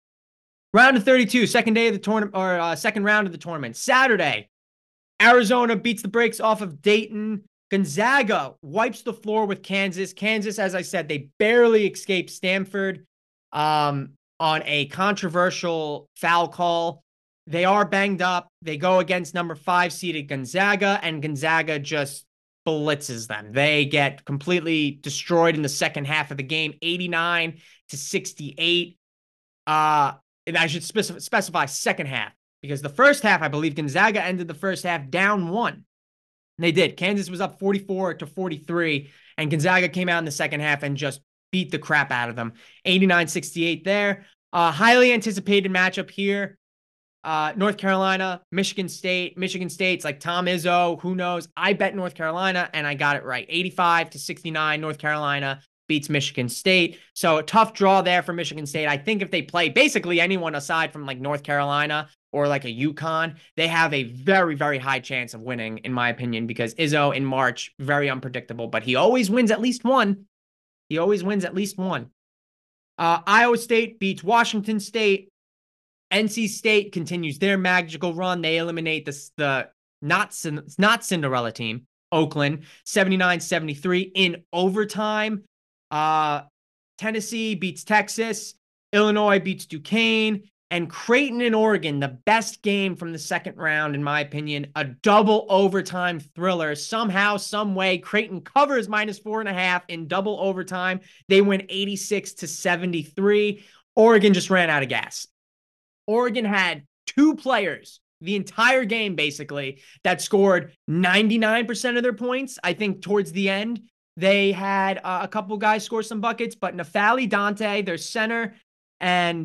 A: Round of thirty-two, second day of the tournament, or uh, second round of the tournament. Saturday, Arizona beats the brakes off of Dayton. Gonzaga wipes the floor with Kansas. Kansas, as I said, they barely escaped Stanford um, on a controversial foul call. They are banged up. They go against number five seeded Gonzaga, and Gonzaga just blitzes them. They get completely destroyed in the second half of the game, eighty-nine to sixty-eight. Uh, and I should specify, specify second half, because the first half, I believe Gonzaga ended the first half down one. And they did. Kansas was up forty-four to forty-three, and Gonzaga came out in the second half and just beat the crap out of them. eighty-nine sixty-eight there. Uh, highly anticipated matchup here. Uh, North Carolina, Michigan State. Michigan State's like Tom Izzo. Who knows? I bet North Carolina, and I got it right. eighty-five to sixty-nine, North Carolina beats Michigan State. So a tough draw there for Michigan State. I think if they play basically anyone aside from like North Carolina or like a UConn, they have a very, very high chance of winning, in my opinion, because Izzo in March, very unpredictable, but he always wins at least one. He always wins at least one. Uh, Iowa State beats Washington State. N C State continues their magical run. They eliminate the, the not, not Cinderella team, Oakland, seventy-nine seventy-three in overtime. Uh, Tennessee beats Texas. Illinois beats Duquesne. And Creighton and Oregon, the best game from the second round, in my opinion, a double overtime thriller. Somehow, some way, Creighton covers minus four and a half in double overtime. They win eighty-six to seventy-three. Oregon just ran out of gas. Oregon had two players the entire game, basically, that scored ninety-nine percent of their points. I think towards the end, they had uh, a couple guys score some buckets, but N'Faly Dante, their center, and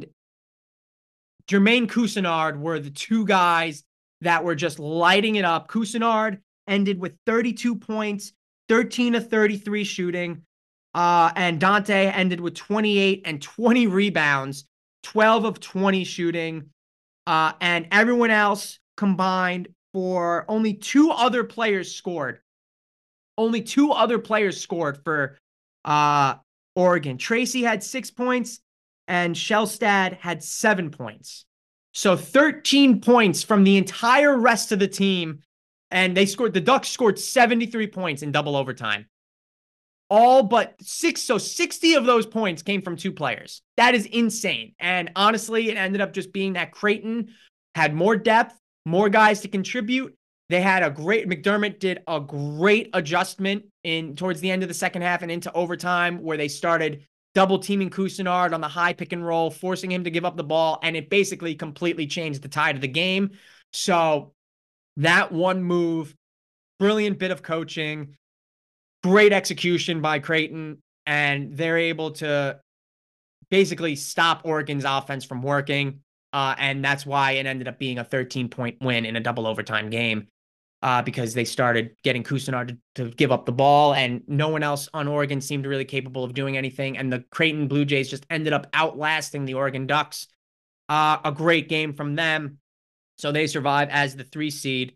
A: Jermaine Couisnard were the two guys that were just lighting it up. Couisnard ended with thirty-two points, thirteen of thirty-three shooting, uh, and Dante ended with twenty-eight and twenty rebounds, twelve of twenty shooting, uh, and everyone else combined for only two other players scored. Only two other players scored for uh, Oregon. Tracy had six points, and Shelstad had seven points. So thirteen points from the entire rest of the team. And they scored, the Ducks scored seventy-three points in double overtime. All but six, so sixty of those points came from two players. That is insane. And honestly, it ended up just being that Creighton had more depth, more guys to contribute. They had a great, McDermott did a great adjustment in towards the end of the second half and into overtime where they started double teaming Couisnard on the high pick and roll, forcing him to give up the ball, and it basically completely changed the tide of the game. So that one move, brilliant bit of coaching, great execution by Creighton, and they're able to basically stop Oregon's offense from working, uh, and that's why it ended up being a thirteen-point win in a double overtime game. Uh, because they started getting Couisnard to, to give up the ball, and no one else on Oregon seemed really capable of doing anything. And the Creighton Blue Jays just ended up outlasting the Oregon Ducks. Uh, a great game from them. So they survive as the three seed.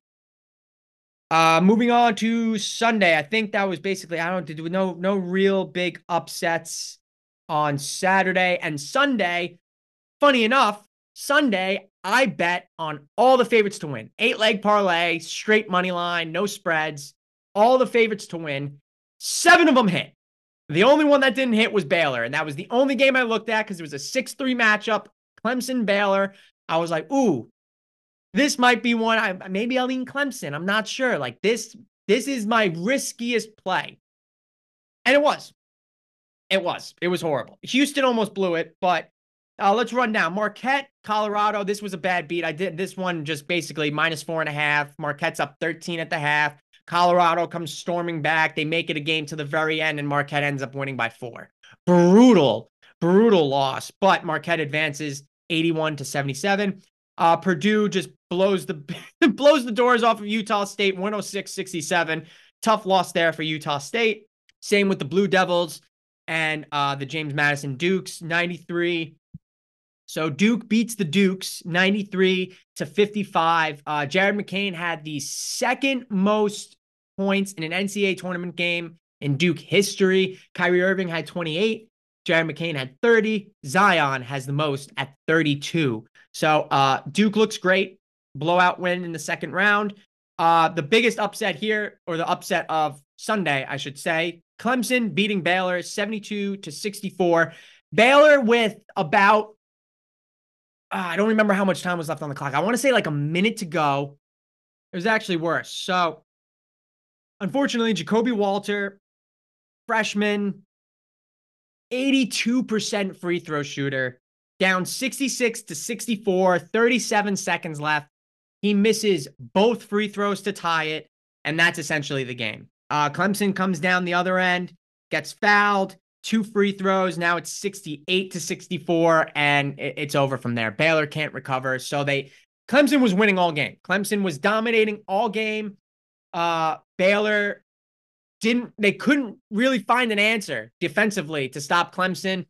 A: Uh, moving on to Sunday. I think that was basically, I don't do no, no real big upsets on Saturday and Sunday. Funny enough, Sunday, I bet on all the favorites to win. Eight-leg parlay, straight money line, no spreads, all the favorites to win. Seven of them hit. The only one that didn't hit was Baylor, and that was the only game I looked at because it was a six three matchup, Clemson-Baylor. I was like, ooh, this might be one. I, maybe I'll lean Clemson. I'm not sure. Like, this, this is my riskiest play. And it was. It was. It was horrible. Houston almost blew it, but Uh, let's run down. Marquette, Colorado. This was a bad beat. I did this one just basically minus four and a half. Marquette's up thirteen at the half. Colorado comes storming back. They make it a game to the very end, and Marquette ends up winning by four. Brutal, brutal loss. But Marquette advances eighty-one to seventy-seven. Uh, Purdue just blows the blows the doors off of Utah State, one oh six sixty-seven. Tough loss there for Utah State. Same with the Blue Devils and uh, the James Madison Dukes, ninety-three. So Duke beats the Dukes ninety-three to fifty-five. Uh, Jared McCain had the second most points in an N C double A tournament game in Duke history. Kyrie Irving had twenty-eight. Jared McCain had thirty. Zion has the most at thirty-two. So uh, Duke looks great. Blowout win in the second round. Uh, the biggest upset here, or the upset of Sunday, I should say, Clemson beating Baylor seventy-two to sixty-four. Baylor with about Uh, I don't remember how much time was left on the clock. I want to say like a minute to go. It was actually worse. So, unfortunately, Jacoby Walter, freshman, eighty-two percent free throw shooter, down sixty-six to sixty-four, thirty-seven seconds left. He misses both free throws to tie it, and that's essentially the game. Uh, Clemson comes down the other end, gets fouled. Two free throws. Now it's sixty-eight to sixty-four, and it's over from there. Baylor can't recover. So they, Clemson was winning all game. Clemson was dominating all game. Uh, Baylor didn't, they couldn't really find an answer defensively to stop Clemson.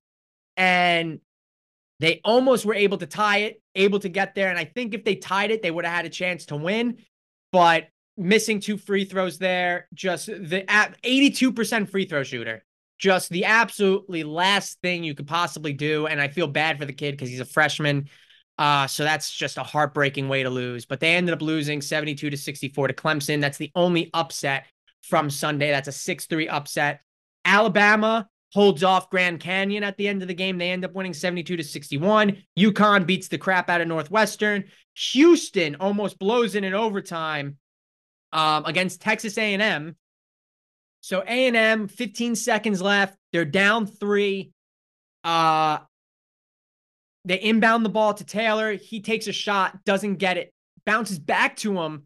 A: And they almost were able to tie it, able to get there. And I think if they tied it, they would have had a chance to win. But missing two free throws there, just the eighty-two percent free throw shooter. Just the absolutely last thing you could possibly do. And I feel bad for the kid because he's a freshman. Uh, so that's just a heartbreaking way to lose. But they ended up losing seventy-two to sixty-four to Clemson. That's the only upset from Sunday. That's a six three upset. Alabama holds off Grand Canyon at the end of the game. They end up winning seventy-two to sixty-one. UConn beats the crap out of Northwestern. Houston almost blows in in overtime um, against Texas A and M. So A and M, fifteen seconds left. They're down three. Uh, they inbound the ball to Taylor. He takes a shot, doesn't get it, bounces back to him,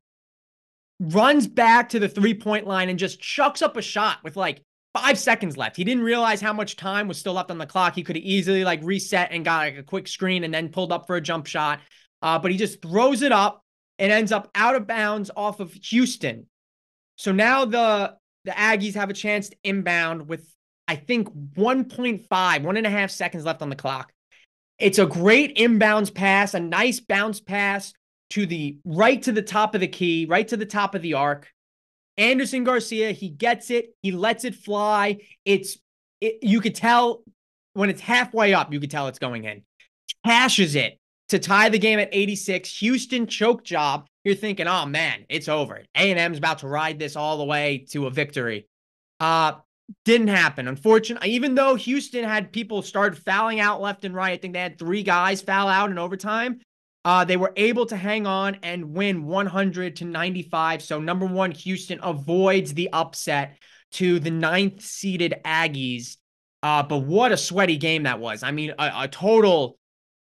A: runs back to the three-point line and just chucks up a shot with like five seconds left. He didn't realize how much time was still left on the clock. He could have easily like reset and got like a quick screen and then pulled up for a jump shot. Uh, but he just throws it up and ends up out of bounds off of Houston. So now the, the Aggies have a chance to inbound with, I think, one point five, one and a half seconds left on the clock. It's a great inbounds pass, a nice bounce pass to the right to the top of the key, right to the top of the arc. Anderson Garcia, he gets it. He lets it fly. It's, it, you could tell when it's halfway up, you could tell it's going in. Cashes it to tie the game at eighty-six. Houston choke job. You're thinking, oh man, it's over. A and M's about to ride this all the way to a victory. Uh, Didn't happen. Unfortunately, even though Houston had people start fouling out left and right, I think they had three guys foul out in overtime. Uh, they were able to hang on and win one hundred to ninety-five. So number one, Houston avoids the upset to the ninth seeded Aggies. Uh, but what a sweaty game that was. I mean, a, a total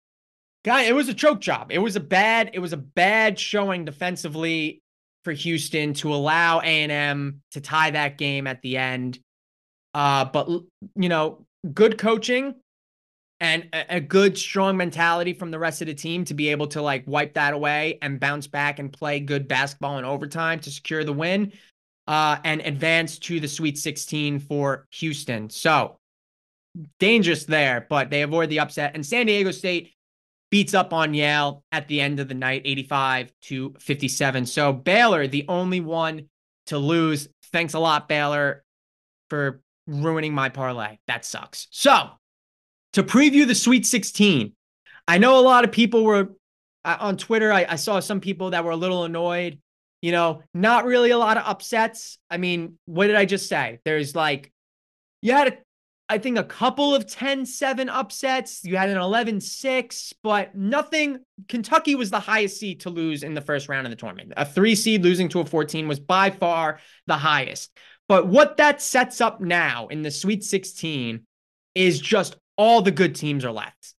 A: guy. It was a choke job. It was a bad, it was a bad showing defensively for Houston to allow A and M to tie that game at the end. Uh, but, you know, good coaching and a, a good, strong mentality from the rest of the team to be able to, like, wipe that away and bounce back and play good basketball in overtime to secure the win uh, and advance to the Sweet sixteen for Houston. So, dangerous there, but they avoid the upset. And San Diego State beats up on Yale at the end of the night, eighty-five to fifty-seven. So, Baylor, the only one to lose. Thanks a lot, Baylor, for ruining my parlay. That sucks. So, to preview the Sweet sixteen, I know a lot of people were uh, on Twitter. I, I saw some people that were a little annoyed. You know, not really a lot of upsets. I mean, what did I just say? There's like, you had, a, I think, a couple of ten seven upsets. You had an eleven six, but nothing. Kentucky was the highest seed to lose in the first round of the tournament. A three seed losing to a fourteen was by far the highest. But what that sets up now in the Sweet sixteen is just all the good teams are left.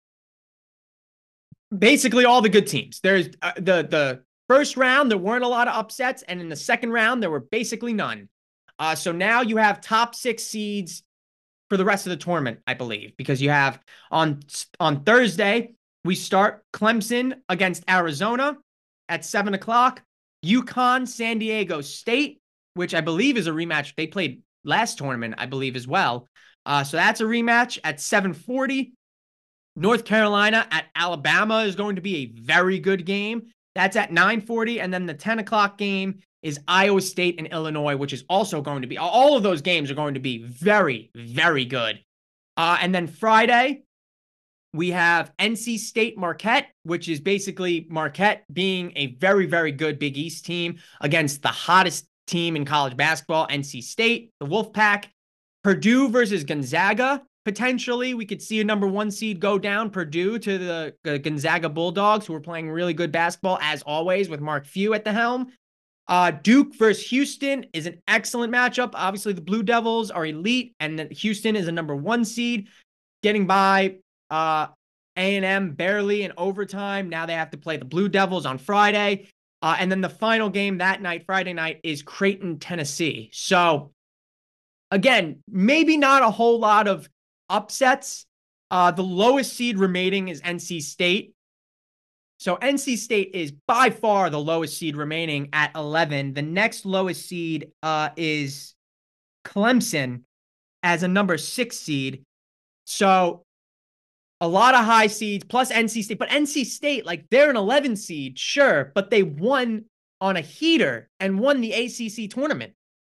A: Basically, all the good teams. There's uh, the the first round, there weren't a lot of upsets, and in the second round, there were basically none. Uh, so now you have top six seeds for the rest of the tournament, I believe, because you have on on Thursday, we start Clemson against Arizona at seven o'clock, UConn, San Diego State, which I believe is a rematch. They played last tournament, I believe, as well. Uh, so that's a rematch at seven forty. North Carolina at Alabama is going to be a very good game. That's at nine forty. And then the ten o'clock game is Iowa State and Illinois, which is also going to be, all of those games are going to be very, very good. Uh, and then Friday, we have N C State Marquette, which is basically Marquette being a very, very good Big East team against the hottest team in college basketball, N C State, the Wolfpack. Purdue versus Gonzaga. Potentially, we could see a number one seed go down, Purdue, to the, the Gonzaga Bulldogs, who are playing really good basketball, as always, with Mark Few at the helm. Uh, Duke versus Houston is an excellent matchup. Obviously, the Blue Devils are elite, and Houston is a number one seed, getting by uh, A and M barely in overtime. Now they have to play the Blue Devils on Friday. Uh, and then the final game that night, Friday night, is Creighton, Tennessee. So, again, maybe not a whole lot of upsets. Uh, the lowest seed remaining is N C State. So N C State is by far the lowest seed remaining at eleven. The next lowest seed uh, is Clemson as a number six seed. So a lot of high seeds plus N C State. But N C State, like, they're an eleven seed, sure, but they won on a heater and won the A C C tournament.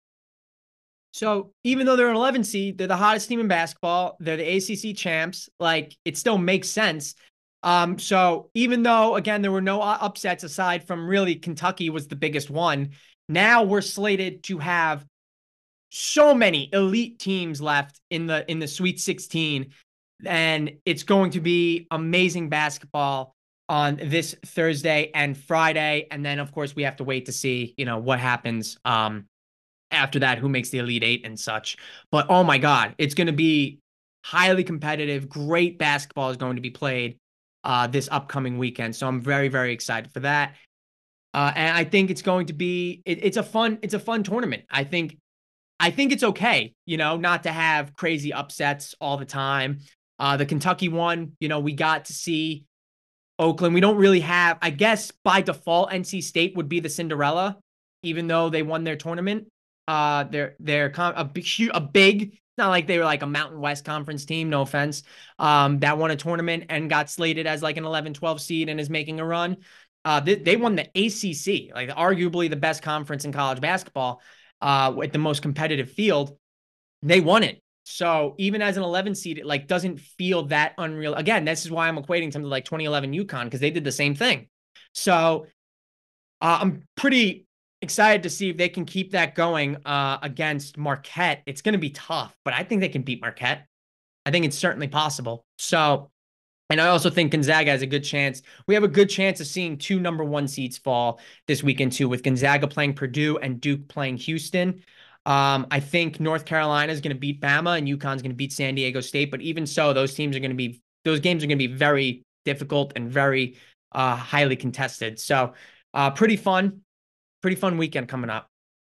A: So even though they're an eleven seed, they're the hottest team in basketball. They're the A C C champs. Like, it still makes sense. Um, so even though, again, there were no upsets aside from really Kentucky was the biggest one, now we're slated to have so many elite teams left in the in the Sweet sixteen, and it's going to be amazing basketball on this Thursday and Friday. And then, of course, we have to wait to see, you know, what happens um, after that, who makes the Elite Eight and such. But oh my God, it's going to be highly competitive. Great basketball is going to be played uh, this upcoming weekend. So I'm very, very excited for that. Uh, and I think it's going to be it, it's a fun it's a fun tournament. I think I think it's okay, you know, not to have crazy upsets all the time. Uh, the Kentucky one, you know, we got to see Oakland. We don't really have, I guess by default, N C State would be the Cinderella, even though they won their tournament. Uh, they're they're a big, a big. Not like they were like a Mountain West Conference team. No offense. Um, that won a tournament and got slated as like an eleven, twelve seed and is making a run. Uh, they, they won the A C C, like arguably the best conference in college basketball, uh, with the most competitive field. They won it. So even as an eleven seed, it like doesn't feel that unreal. Again, this is why I'm equating something like twenty eleven UConn, because they did the same thing. So uh, I'm pretty excited to see if they can keep that going uh, against Marquette. It's going to be tough, but I think they can beat Marquette. I think it's certainly possible. So, and I also think Gonzaga has a good chance. We have a good chance of seeing two number one seeds fall this weekend too, with Gonzaga playing Purdue and Duke playing Houston. Um, I think North Carolina is going to beat Bama and UConn's going to beat San Diego State. But even so, those teams are going to be, those games are going to be very difficult and very uh, highly contested. So uh, pretty fun, pretty fun weekend coming up.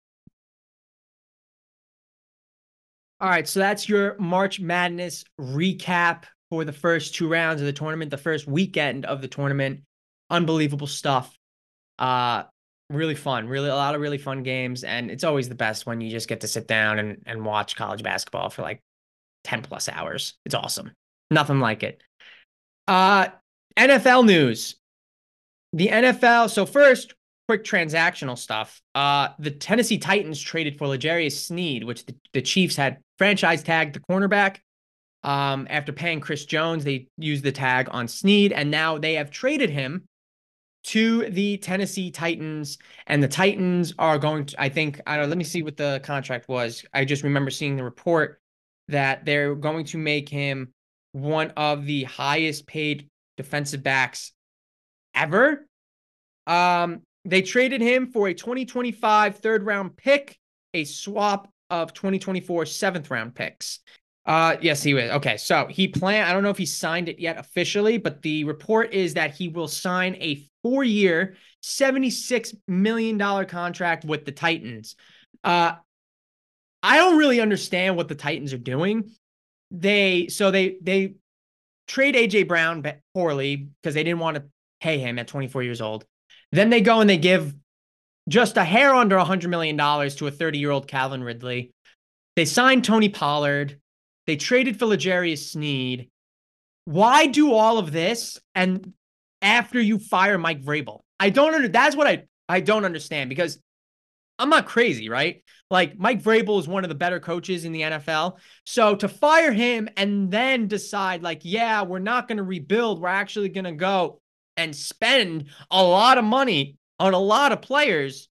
A: All right, so that's your March Madness recap for the first two rounds of the tournament, the first weekend of the tournament. Unbelievable stuff. Uh, really fun, really a lot of really fun games, and it's always the best when you just get to sit down and, and watch college basketball for like ten plus hours. It's awesome. Nothing like it. Uh, N F L news. The N F L, so first, quick transactional stuff. Uh, the Tennessee Titans traded for L'Jarius Sneed, which the, the Chiefs had franchise tagged the cornerback. Um, after paying Chris Jones, they used the tag on Sneed, and now they have traded him to the Tennessee Titans. And the Titans are going to, I think, I don't know, let me see what the contract was. I just remember seeing the report that they're going to make him one of the highest paid defensive backs ever. Um, they traded him for a twenty twenty-five third round pick, a swap of twenty twenty-four seventh round picks. Uh, yes, he was. Okay, so he planned, I don't know if he signed it yet officially, but the report is that he will sign a four year, seventy-six million dollars contract with the Titans. Uh, I don't really understand what the Titans are doing. They, so they, they trade A J Brown poorly because they didn't want to pay him at twenty-four years old. Then they go and they give just a hair under one hundred million dollars to a thirty year old Calvin Ridley. They signed Tony Pollard. They traded for L'Jarius Sneed. Why do all of this and after you fire Mike Vrabel? I don't under, that's what I, I don't understand, because I'm not crazy, right? Like, Mike Vrabel is one of the better coaches in the N F L. So to fire him and then decide like, yeah, we're not going to rebuild. We're actually going to go and spend a lot of money on a lot of players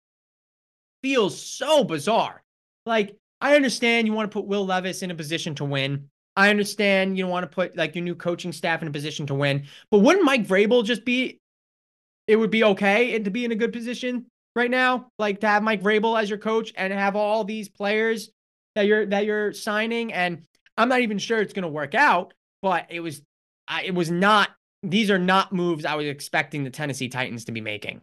A: feels so bizarre. Like, I understand you want to put Will Levis in a position to win. I understand you want to put like your new coaching staff in a position to win. But wouldn't Mike Vrabel just be, it would be okay to be in a good position right now? Like, to have Mike Vrabel as your coach and have all these players that you're that you're signing. And I'm not even sure it's going to work out, but it was it was not, these are not moves I was expecting the Tennessee Titans to be making.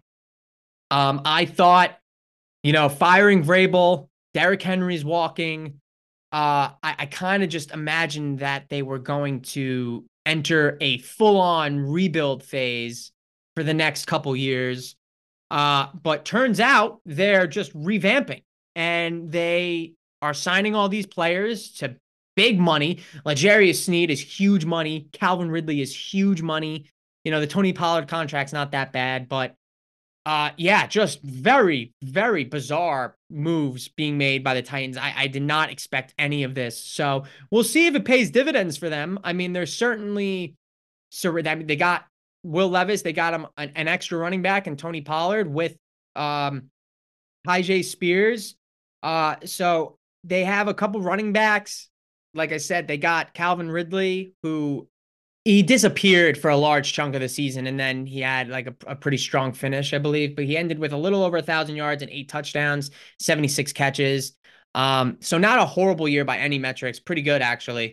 A: Um, I thought, you know, firing Vrabel, Derrick Henry's walking. Uh, I, I kind of just imagined that they were going to enter a full-on rebuild phase for the next couple years. Uh, but turns out they're just revamping, and they are signing all these players to big money. L'Jarius Sneed is huge money. Calvin Ridley is huge money. You know, the Tony Pollard contract's not that bad, but uh, yeah, just very, very bizarre moves being made by the Titans. I, I did not expect any of this. So we'll see if it pays dividends for them. I mean, there's certainly, so they got Will Levis, they got him an, an extra running back, and Tony Pollard with um, Tyjae Spears. Uh, so they have a couple running backs. Like I said, they got Calvin Ridley, who he disappeared for a large chunk of the season, and then he had like a, a pretty strong finish, I believe. But he ended with a little over a thousand yards and eight touchdowns, seventy-six catches. Um, so not a horrible year by any metrics. Pretty good, actually.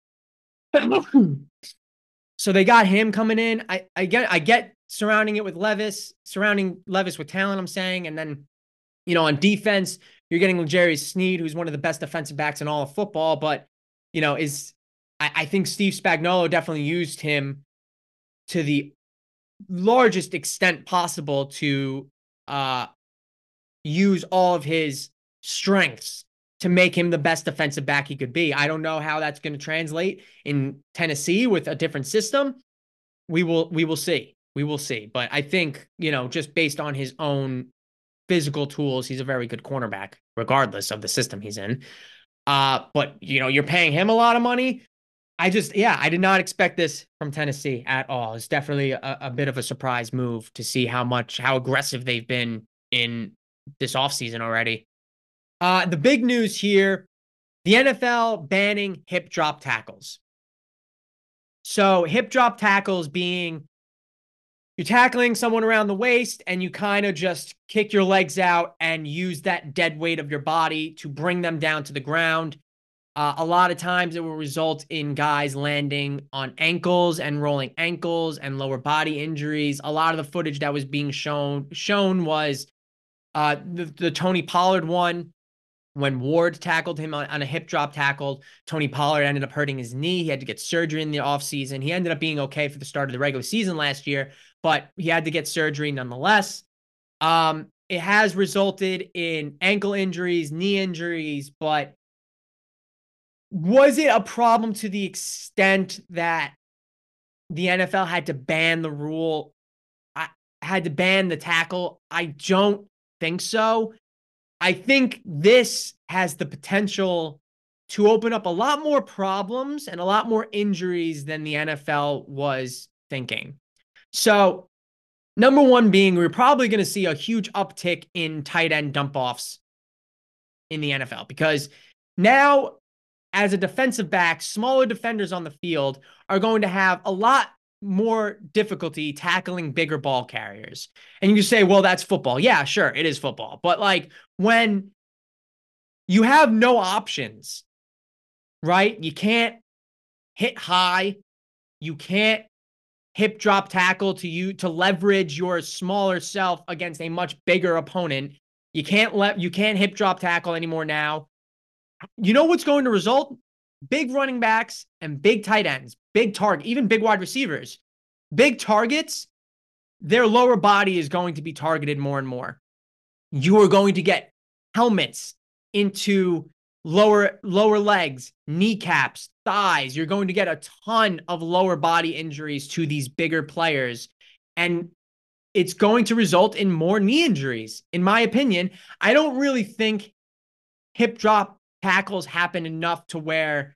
A: So they got him coming in. I, I get I get surrounding it with Levis, surrounding Levis with talent, I'm saying. And then, you know, on defense, you're getting L'Jarius Sneed, who's one of the best defensive backs in all of football, but, you know, is I, I think Steve Spagnuolo definitely used him to the largest extent possible to uh, use all of his strengths to make him the best defensive back he could be. I don't know how that's going to translate in Tennessee with a different system. We will we will see. We will see. But I think, you know, just based on his own physical tools, he's a very good cornerback, regardless of the system he's in. Uh, but, you know, you're paying him a lot of money. I just, yeah, I did not expect this from Tennessee at all. It's definitely a, a bit of a surprise move to see how much, how aggressive they've been in this offseason already. Uh, the big news here, the N F L banning hip drop tackles. So hip drop tackles being you're tackling someone around the waist and you kind of just kick your legs out and use that dead weight of your body to bring them down to the ground. Uh, a lot of times it will result in guys landing on ankles and rolling ankles and lower body injuries. A lot of the footage that was being shown shown was uh, the, the Tony Pollard one. When Ward tackled him on, on a hip drop tackle, Tony Pollard ended up hurting his knee. He had to get surgery in the offseason. He ended up being okay for the start of the regular season last year, but he had to get surgery nonetheless. Um, it has resulted in ankle injuries, knee injuries, but was it a problem to the extent that the N F L had to ban the rule? I had to ban the tackle? I don't think so. I think this has the potential to open up a lot more problems and a lot more injuries than the N F L was thinking. So, number one being, we're probably going to see a huge uptick in tight end dump offs in the N F L because now, as a defensive back, smaller defenders on the field are going to have a lot more difficulty tackling bigger ball carriers. And you say, well, that's football. Yeah, sure, it is football. But like when you have no options, right? You can't hit high. You can't hip drop tackle to you to leverage your smaller self against a much bigger opponent. You can't let you can't hip drop tackle anymore now. You know what's going to result? Big running backs and big tight ends, big target, even big wide receivers, big targets, their lower body is going to be targeted more and more. You are going to get helmets into lower lower legs, kneecaps, thighs. You're going to get a ton of lower body injuries to these bigger players. And it's going to result in more knee injuries. In my opinion, I don't really think hip drop tackles happen enough to where,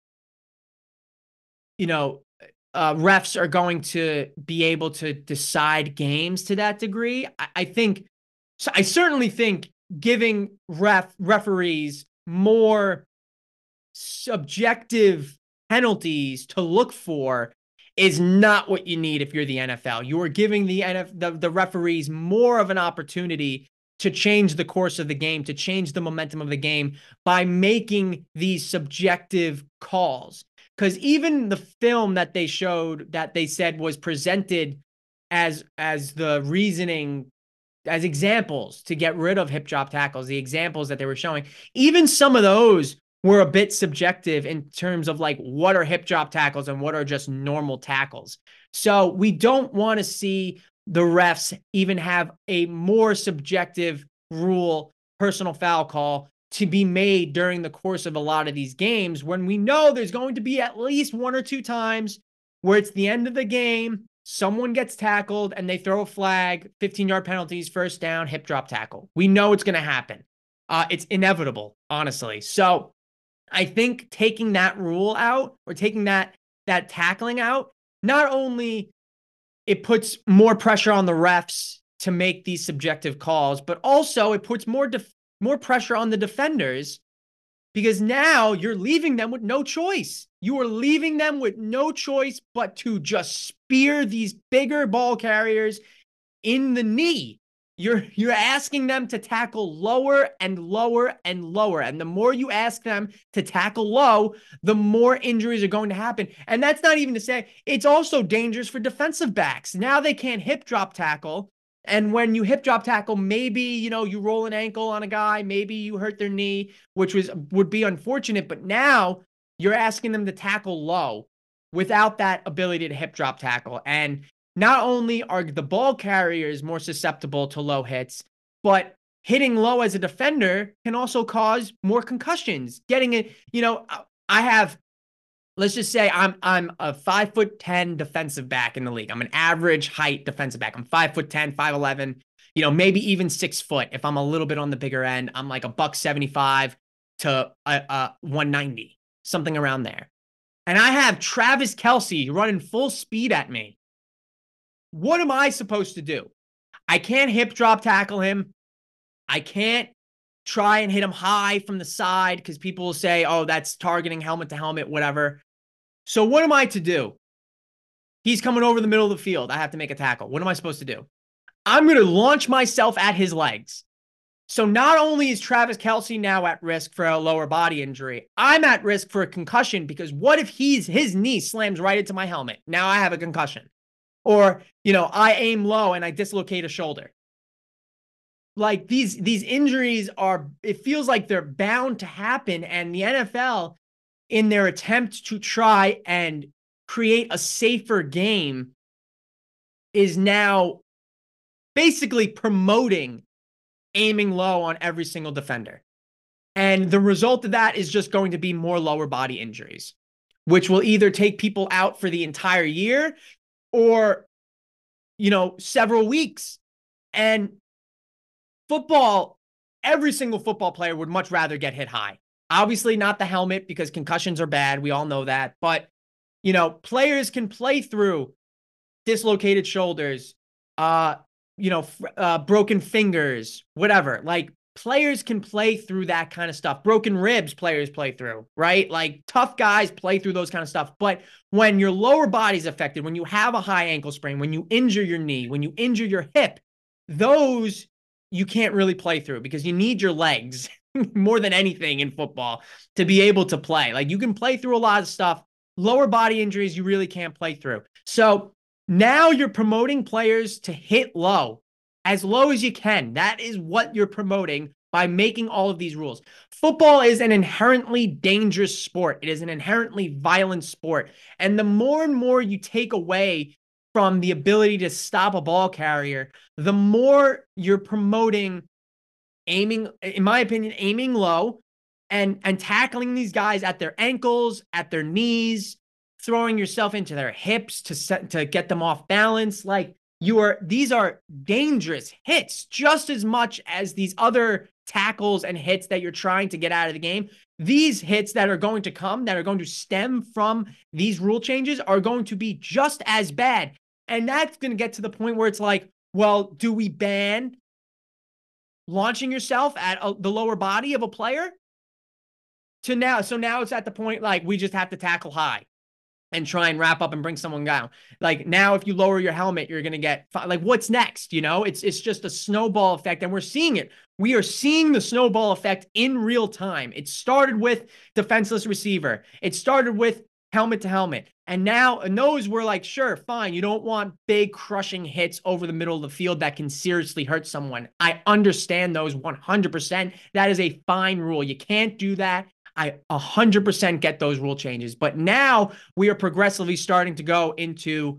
A: you know, uh, refs are going to be able to decide games to that degree. I, I think, so I certainly think giving ref referees more subjective penalties to look for is not what you need if you're the N F L. You are giving the N F L, the, the referees more of an opportunity to change the course of the game, to change the momentum of the game by making these subjective calls. Because even the film that they showed that they said was presented as, as the reasoning, as examples to get rid of hip drop tackles, the examples that they were showing, even some of those were a bit subjective in terms of like what are hip drop tackles and what are just normal tackles. So we don't want to see the refs even have a more subjective rule, personal foul call to be made during the course of a lot of these games when we know there's going to be at least one or two times where it's the end of the game, someone gets tackled and they throw a flag, fifteen yard penalties, first down, hip drop tackle. We know it's going to happen. Uh, it's inevitable, honestly. So I think taking that rule out or taking that, that tackling out, not only it puts more pressure on the refs to make these subjective calls, but also it puts more def- more pressure on the defenders because now you're leaving them with no choice. You are leaving them with no choice but to just spear these bigger ball carriers in the knee. You're you're asking them to tackle lower and lower and lower. And the more you ask them to tackle low, the more injuries are going to happen. And that's not even to say it's also dangerous for defensive backs. Now they can't hip drop tackle. And when you hip drop tackle, maybe, you know, you roll an ankle on a guy, maybe you hurt their knee, which was would be unfortunate. But now you're asking them to tackle low without that ability to hip drop tackle. And not only are the ball carriers more susceptible to low hits, but hitting low as a defender can also cause more concussions. Getting it, you know, I have, let's just say I'm I'm a five foot ten defensive back in the league. I'm an average height defensive back. I'm five foot ten, five eleven, you know, maybe even six foot. If I'm a little bit on the bigger end, I'm like a buck seventy-five to a, a one ninety, something around there. And I have Travis Kelce running full speed at me. What am I supposed to do? I can't hip drop tackle him. I can't try and hit him high from the side because people will say, oh, that's targeting helmet to helmet, whatever. So what am I to do? He's coming over the middle of the field. I have to make a tackle. What am I supposed to do? I'm going to launch myself at his legs. So not only is Travis Kelce now at risk for a lower body injury, I'm at risk for a concussion because what if he's his knee slams right into my helmet? Now I have a concussion. Or, you know, I aim low and I dislocate a shoulder. Like these, these injuries are, it feels like they're bound to happen. And the N F L, in their attempt to try and create a safer game, is now basically promoting aiming low on every single defender. And the result of that is just going to be more lower body injuries, which will either take people out for the entire year or, you know, several weeks. And football, every single football player would much rather get hit high. Obviously not the helmet because concussions are bad. We all know that. But, you know, players can play through dislocated shoulders, uh, you know, uh, broken fingers, whatever. Like players can play through that kind of stuff. Broken ribs, players play through, right? Like tough guys play through those kind of stuff. But when your lower body's affected, when you have a high ankle sprain, when you injure your knee, when you injure your hip, those you can't really play through because you need your legs more than anything in football to be able to play. Like you can play through a lot of stuff. Lower body injuries, you really can't play through. So now you're promoting players to hit low, as low as you can. That is what you're promoting by making all of these rules. Football is an inherently dangerous sport. It is an inherently violent sport. And the more and more you take away from the ability to stop a ball carrier, the more you're promoting aiming, in my opinion, aiming low and, and tackling these guys at their ankles, at their knees, throwing yourself into their hips to set, to get them off balance. Like you are, these are dangerous hits just as much as these other tackles and hits that you're trying to get out of the game. These hits that are going to come, that are going to stem from these rule changes are going to be just as bad. And that's going to get to the point where it's like, well, do we ban launching yourself at a, the lower body of a player? To now, so now it's at the point like we just have to tackle high and try and wrap up and bring someone down. Like now, if you lower your helmet, you're going to get like, what's next? You know, it's, it's just a snowball effect and we're seeing it. We are seeing the snowball effect in real time. It started with defenseless receiver. It started with helmet to helmet. And now, and those were like, sure, fine. You don't want big crushing hits over the middle of the field that can seriously hurt someone. I understand those one hundred percent. That is a fine rule. You can't do that. I one hundred percent get those rule changes. But now we are progressively starting to go into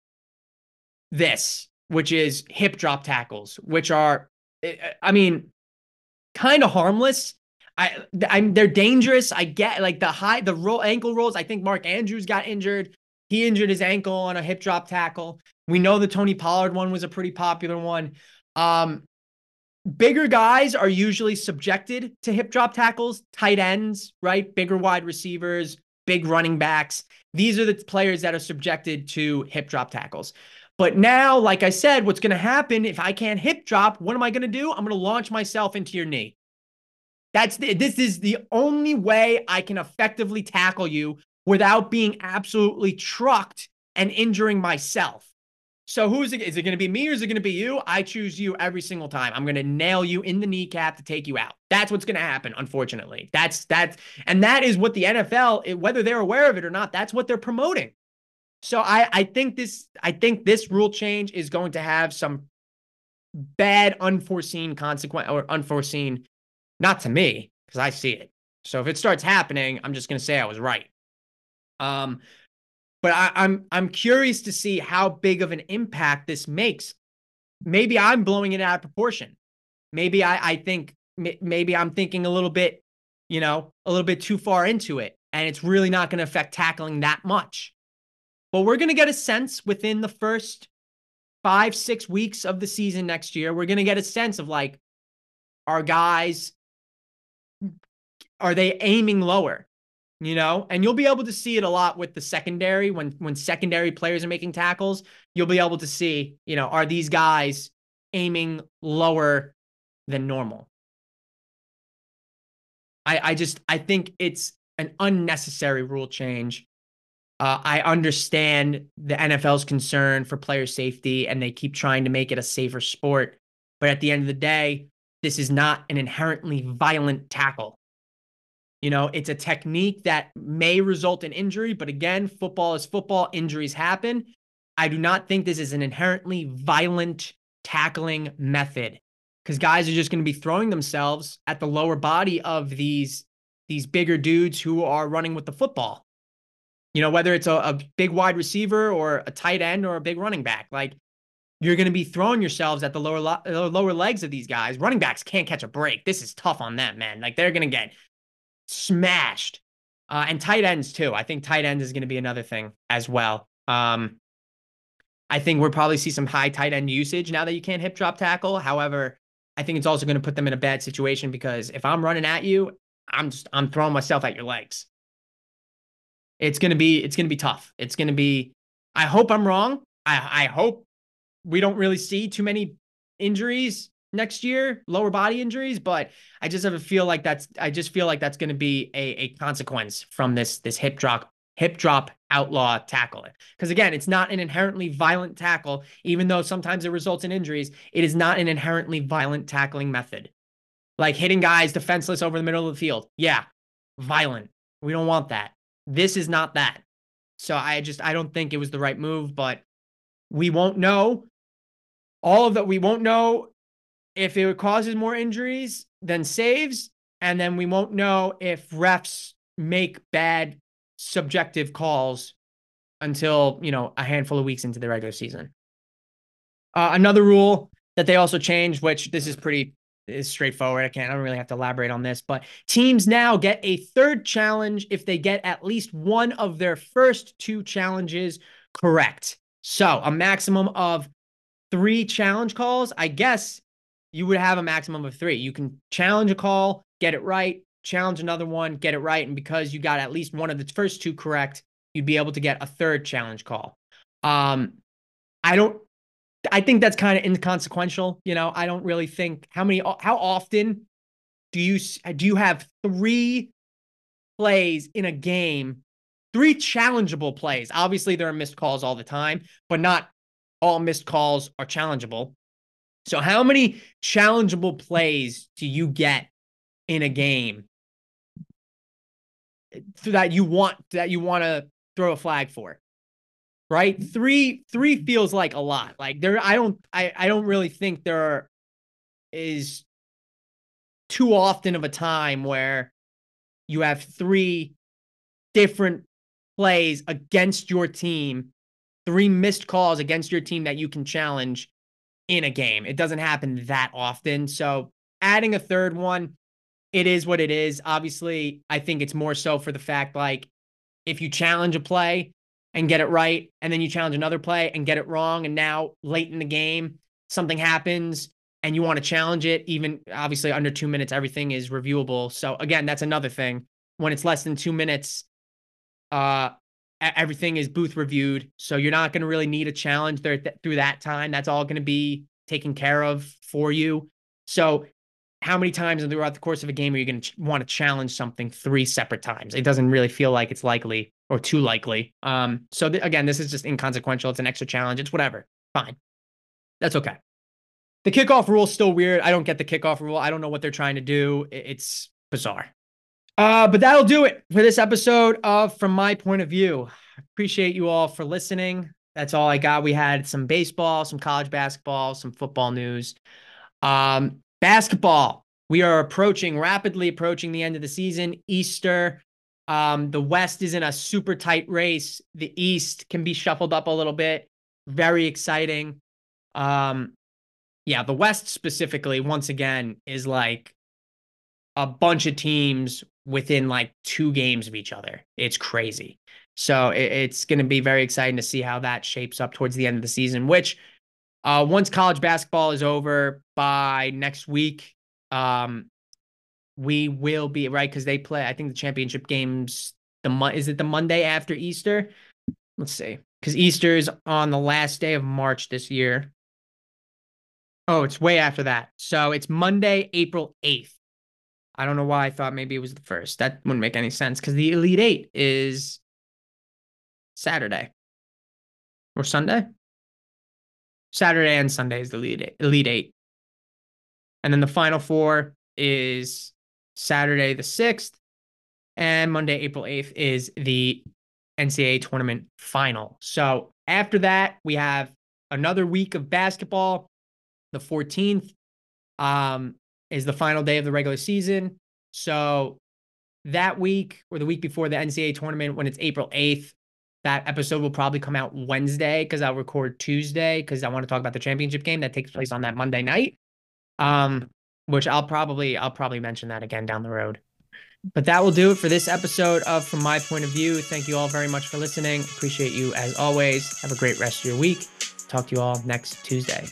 A: this, which is hip drop tackles, which are, I mean, kind of harmless. I, I'm, they're dangerous. I get like the high, the roll ankle rolls. I think Mark Andrews got injured. He injured his ankle on a hip drop tackle. We know the Tony Pollard one was a pretty popular one. Um, Bigger guys are usually subjected to hip drop tackles, tight ends, right? Bigger wide receivers, big running backs. These are the players that are subjected to hip drop tackles. But now, like I said, what's going to happen if I can't hip drop, what am I going to do? I'm going to launch myself into your knee. That's the, this is the only way I can effectively tackle you without being absolutely trucked and injuring myself. So who's it? Is it going to be me or is it going to be you? I choose you every single time. I'm going to nail you in the kneecap to take you out. That's what's going to happen, unfortunately. That's that's and that is what the N F L, whether they're aware of it or not, that's what they're promoting. So I I think this I think this rule change is going to have some bad unforeseen consequence or unforeseen, not to me, because I see it. So if it starts happening, I'm just going to say I was right. Um, but I, I'm I'm curious to see how big of an impact this makes. Maybe I'm blowing it out of proportion. Maybe I, I think maybe I'm thinking a little bit, you know, a little bit too far into it, and it's really not going to affect tackling that much. But we're going to get a sense within the first five, six weeks of the season next year. We're going to get a sense of like, our guys, are they aiming lower? You know, and you'll be able to see it a lot with the secondary when when secondary players are making tackles. You'll be able to see, you know, are these guys aiming lower than normal? I I just I think it's an unnecessary rule change. Uh, I understand the N F L's concern for player safety, and they keep trying to make it a safer sport. But at the end of the day, this is not an inherently violent tackle. You know, it's a technique that may result in injury, but again, football is football. Injuries happen. I do not think this is an inherently violent tackling method because guys are just going to be throwing themselves at the lower body of these, these bigger dudes who are running with the football. You know, whether it's a, a big wide receiver or a tight end or a big running back, like you're going to be throwing yourselves at the lower, lower legs of these guys. Running backs can't catch a break. This is tough on them, man. Like they're going to get smashed. Uh, and tight ends too. I think tight end is going to be another thing as well. Um, I think we'll probably see some high tight end usage now that you can't hip drop tackle. However, I think it's also going to put them in a bad situation because if I'm running at you, I'm just I'm throwing myself at your legs. It's gonna be it's gonna be tough. It's gonna be. I hope I'm wrong. I I hope we don't really see too many injuries next year, lower body injuries, but I just have a feel like that's I just feel like that's going to be a, a consequence from this this hip drop hip drop outlaw tackle. Because again, it's not an inherently violent tackle, even though sometimes it results in injuries. It is not an inherently violent tackling method. Like hitting guys defenseless over the middle of the field. Yeah, violent. We don't want that. This is not that. So I just I don't think it was the right move, but we won't know. All of that we won't know if it causes more injuries than saves, and then we won't know if refs make bad subjective calls until, you know, a handful of weeks into the regular season. Uh, another rule that they also changed, which this is pretty is straightforward. I can't, I don't really have to elaborate on this, but teams now get a third challenge if they get at least one of their first two challenges correct. So a maximum of three challenge calls. I guess you would have a maximum of three. You can challenge a call, get it right, challenge another one, get it right. And because you got at least one of the first two correct, you'd be able to get a third challenge call. Um, I don't, I think that's kind of inconsequential. You know, I don't really think how many, how often do you, do you have three plays in a game, three challengeable plays? Obviously there are missed calls all the time, but not all missed calls are challengeable. So how many challengeable plays do you get in a game that you want that you want to throw a flag for? Right? Three three feels like a lot. Like there I don't I I don't really think there is too often of a time where you have three different plays against your team, three missed calls against your team that you can challenge in a game. It doesn't happen that often. So adding a third one, it is what it is. Obviously, I think it's more so for the fact, like, if you challenge a play and get it right, and then you challenge another play and get it wrong, and now late in the game, something happens and you want to challenge it, even obviously under two minutes, everything is reviewable. So again, that's another thing. When it's less than two minutes, uh, everything is booth reviewed. So you're not going to really need a challenge there th- through that time. That's all going to be taken care of for you. So how many times throughout the course of a game are you going to ch- want to challenge something three separate times? It doesn't really feel like it's likely or too likely. Um, so th- again, this is just inconsequential. It's an extra challenge. It's whatever. Fine. That's okay. The kickoff rule is still weird. I don't get the kickoff rule. I don't know what they're trying to do. It's bizarre. Uh, but that'll do it for this episode of From My Point of View. Appreciate you all for listening. That's all I got. We had some baseball, some college basketball, some football news. Um, basketball. We are approaching, rapidly approaching the end of the season. Easter. Um, the West is in a super tight race. The East can be shuffled up a little bit. Very exciting. Um, yeah, the West specifically, once again, is like a bunch of teams within like two games of each other. It's crazy. So it, it's going to be very exciting to see how that shapes up towards the end of the season, which uh, once college basketball is over by next week, um, we will be right because they play, I think the championship games, the mo- is it the Monday after Easter? Let's see. Because Easter is on the last day of March this year. Oh, it's way after that. So it's Monday, April eighth. I don't know why I thought maybe it was the first. That wouldn't make any sense because the Elite Eight is Saturday or Sunday. Saturday and Sunday is the Elite Eight. Elite Eight. And then the Final Four is Saturday the sixth. And Monday, April eighth is the N C double A tournament final. So after that, we have another week of basketball. The fourteenth um, is the final day of the regular season. So that week or the week before the N C double A tournament, when it's April eighth, that episode will probably come out Wednesday because I'll record Tuesday because I want to talk about the championship game that takes place on that Monday night. Um, which I'll probably I'll probably mention that again down the road. But that will do it for this episode of From My Point of View. Thank you all very much for listening. Appreciate you as always. Have a great rest of your week. Talk to you all next Tuesday.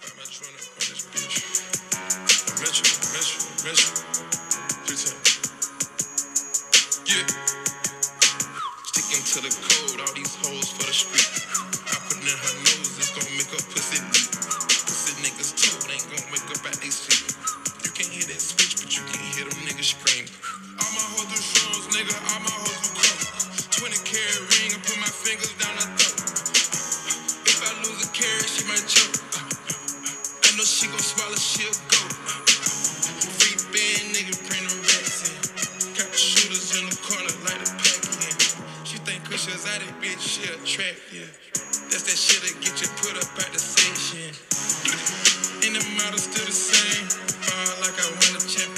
B: To the code, all these hoes for the street. I put it in her nose, it's gonna make her pussy leak. Pussy niggas told ain't gonna wake up at they sleep. You can't hear that switch, but you can hear them niggas scream. All my hoes do shrooms, nigga, all my hoes do coke. twenty carat ring, I put my fingers down her throat. If I lose a carat, she might choke. I know she gon' swallow, she'll go. Free band, nigga, bring the rats in. Got the shooters in the corner, like a pack in. Cushions out of bitch, she attractive. That's that shit that get you put up at the station. And the model still the same. Fall like I won a championship.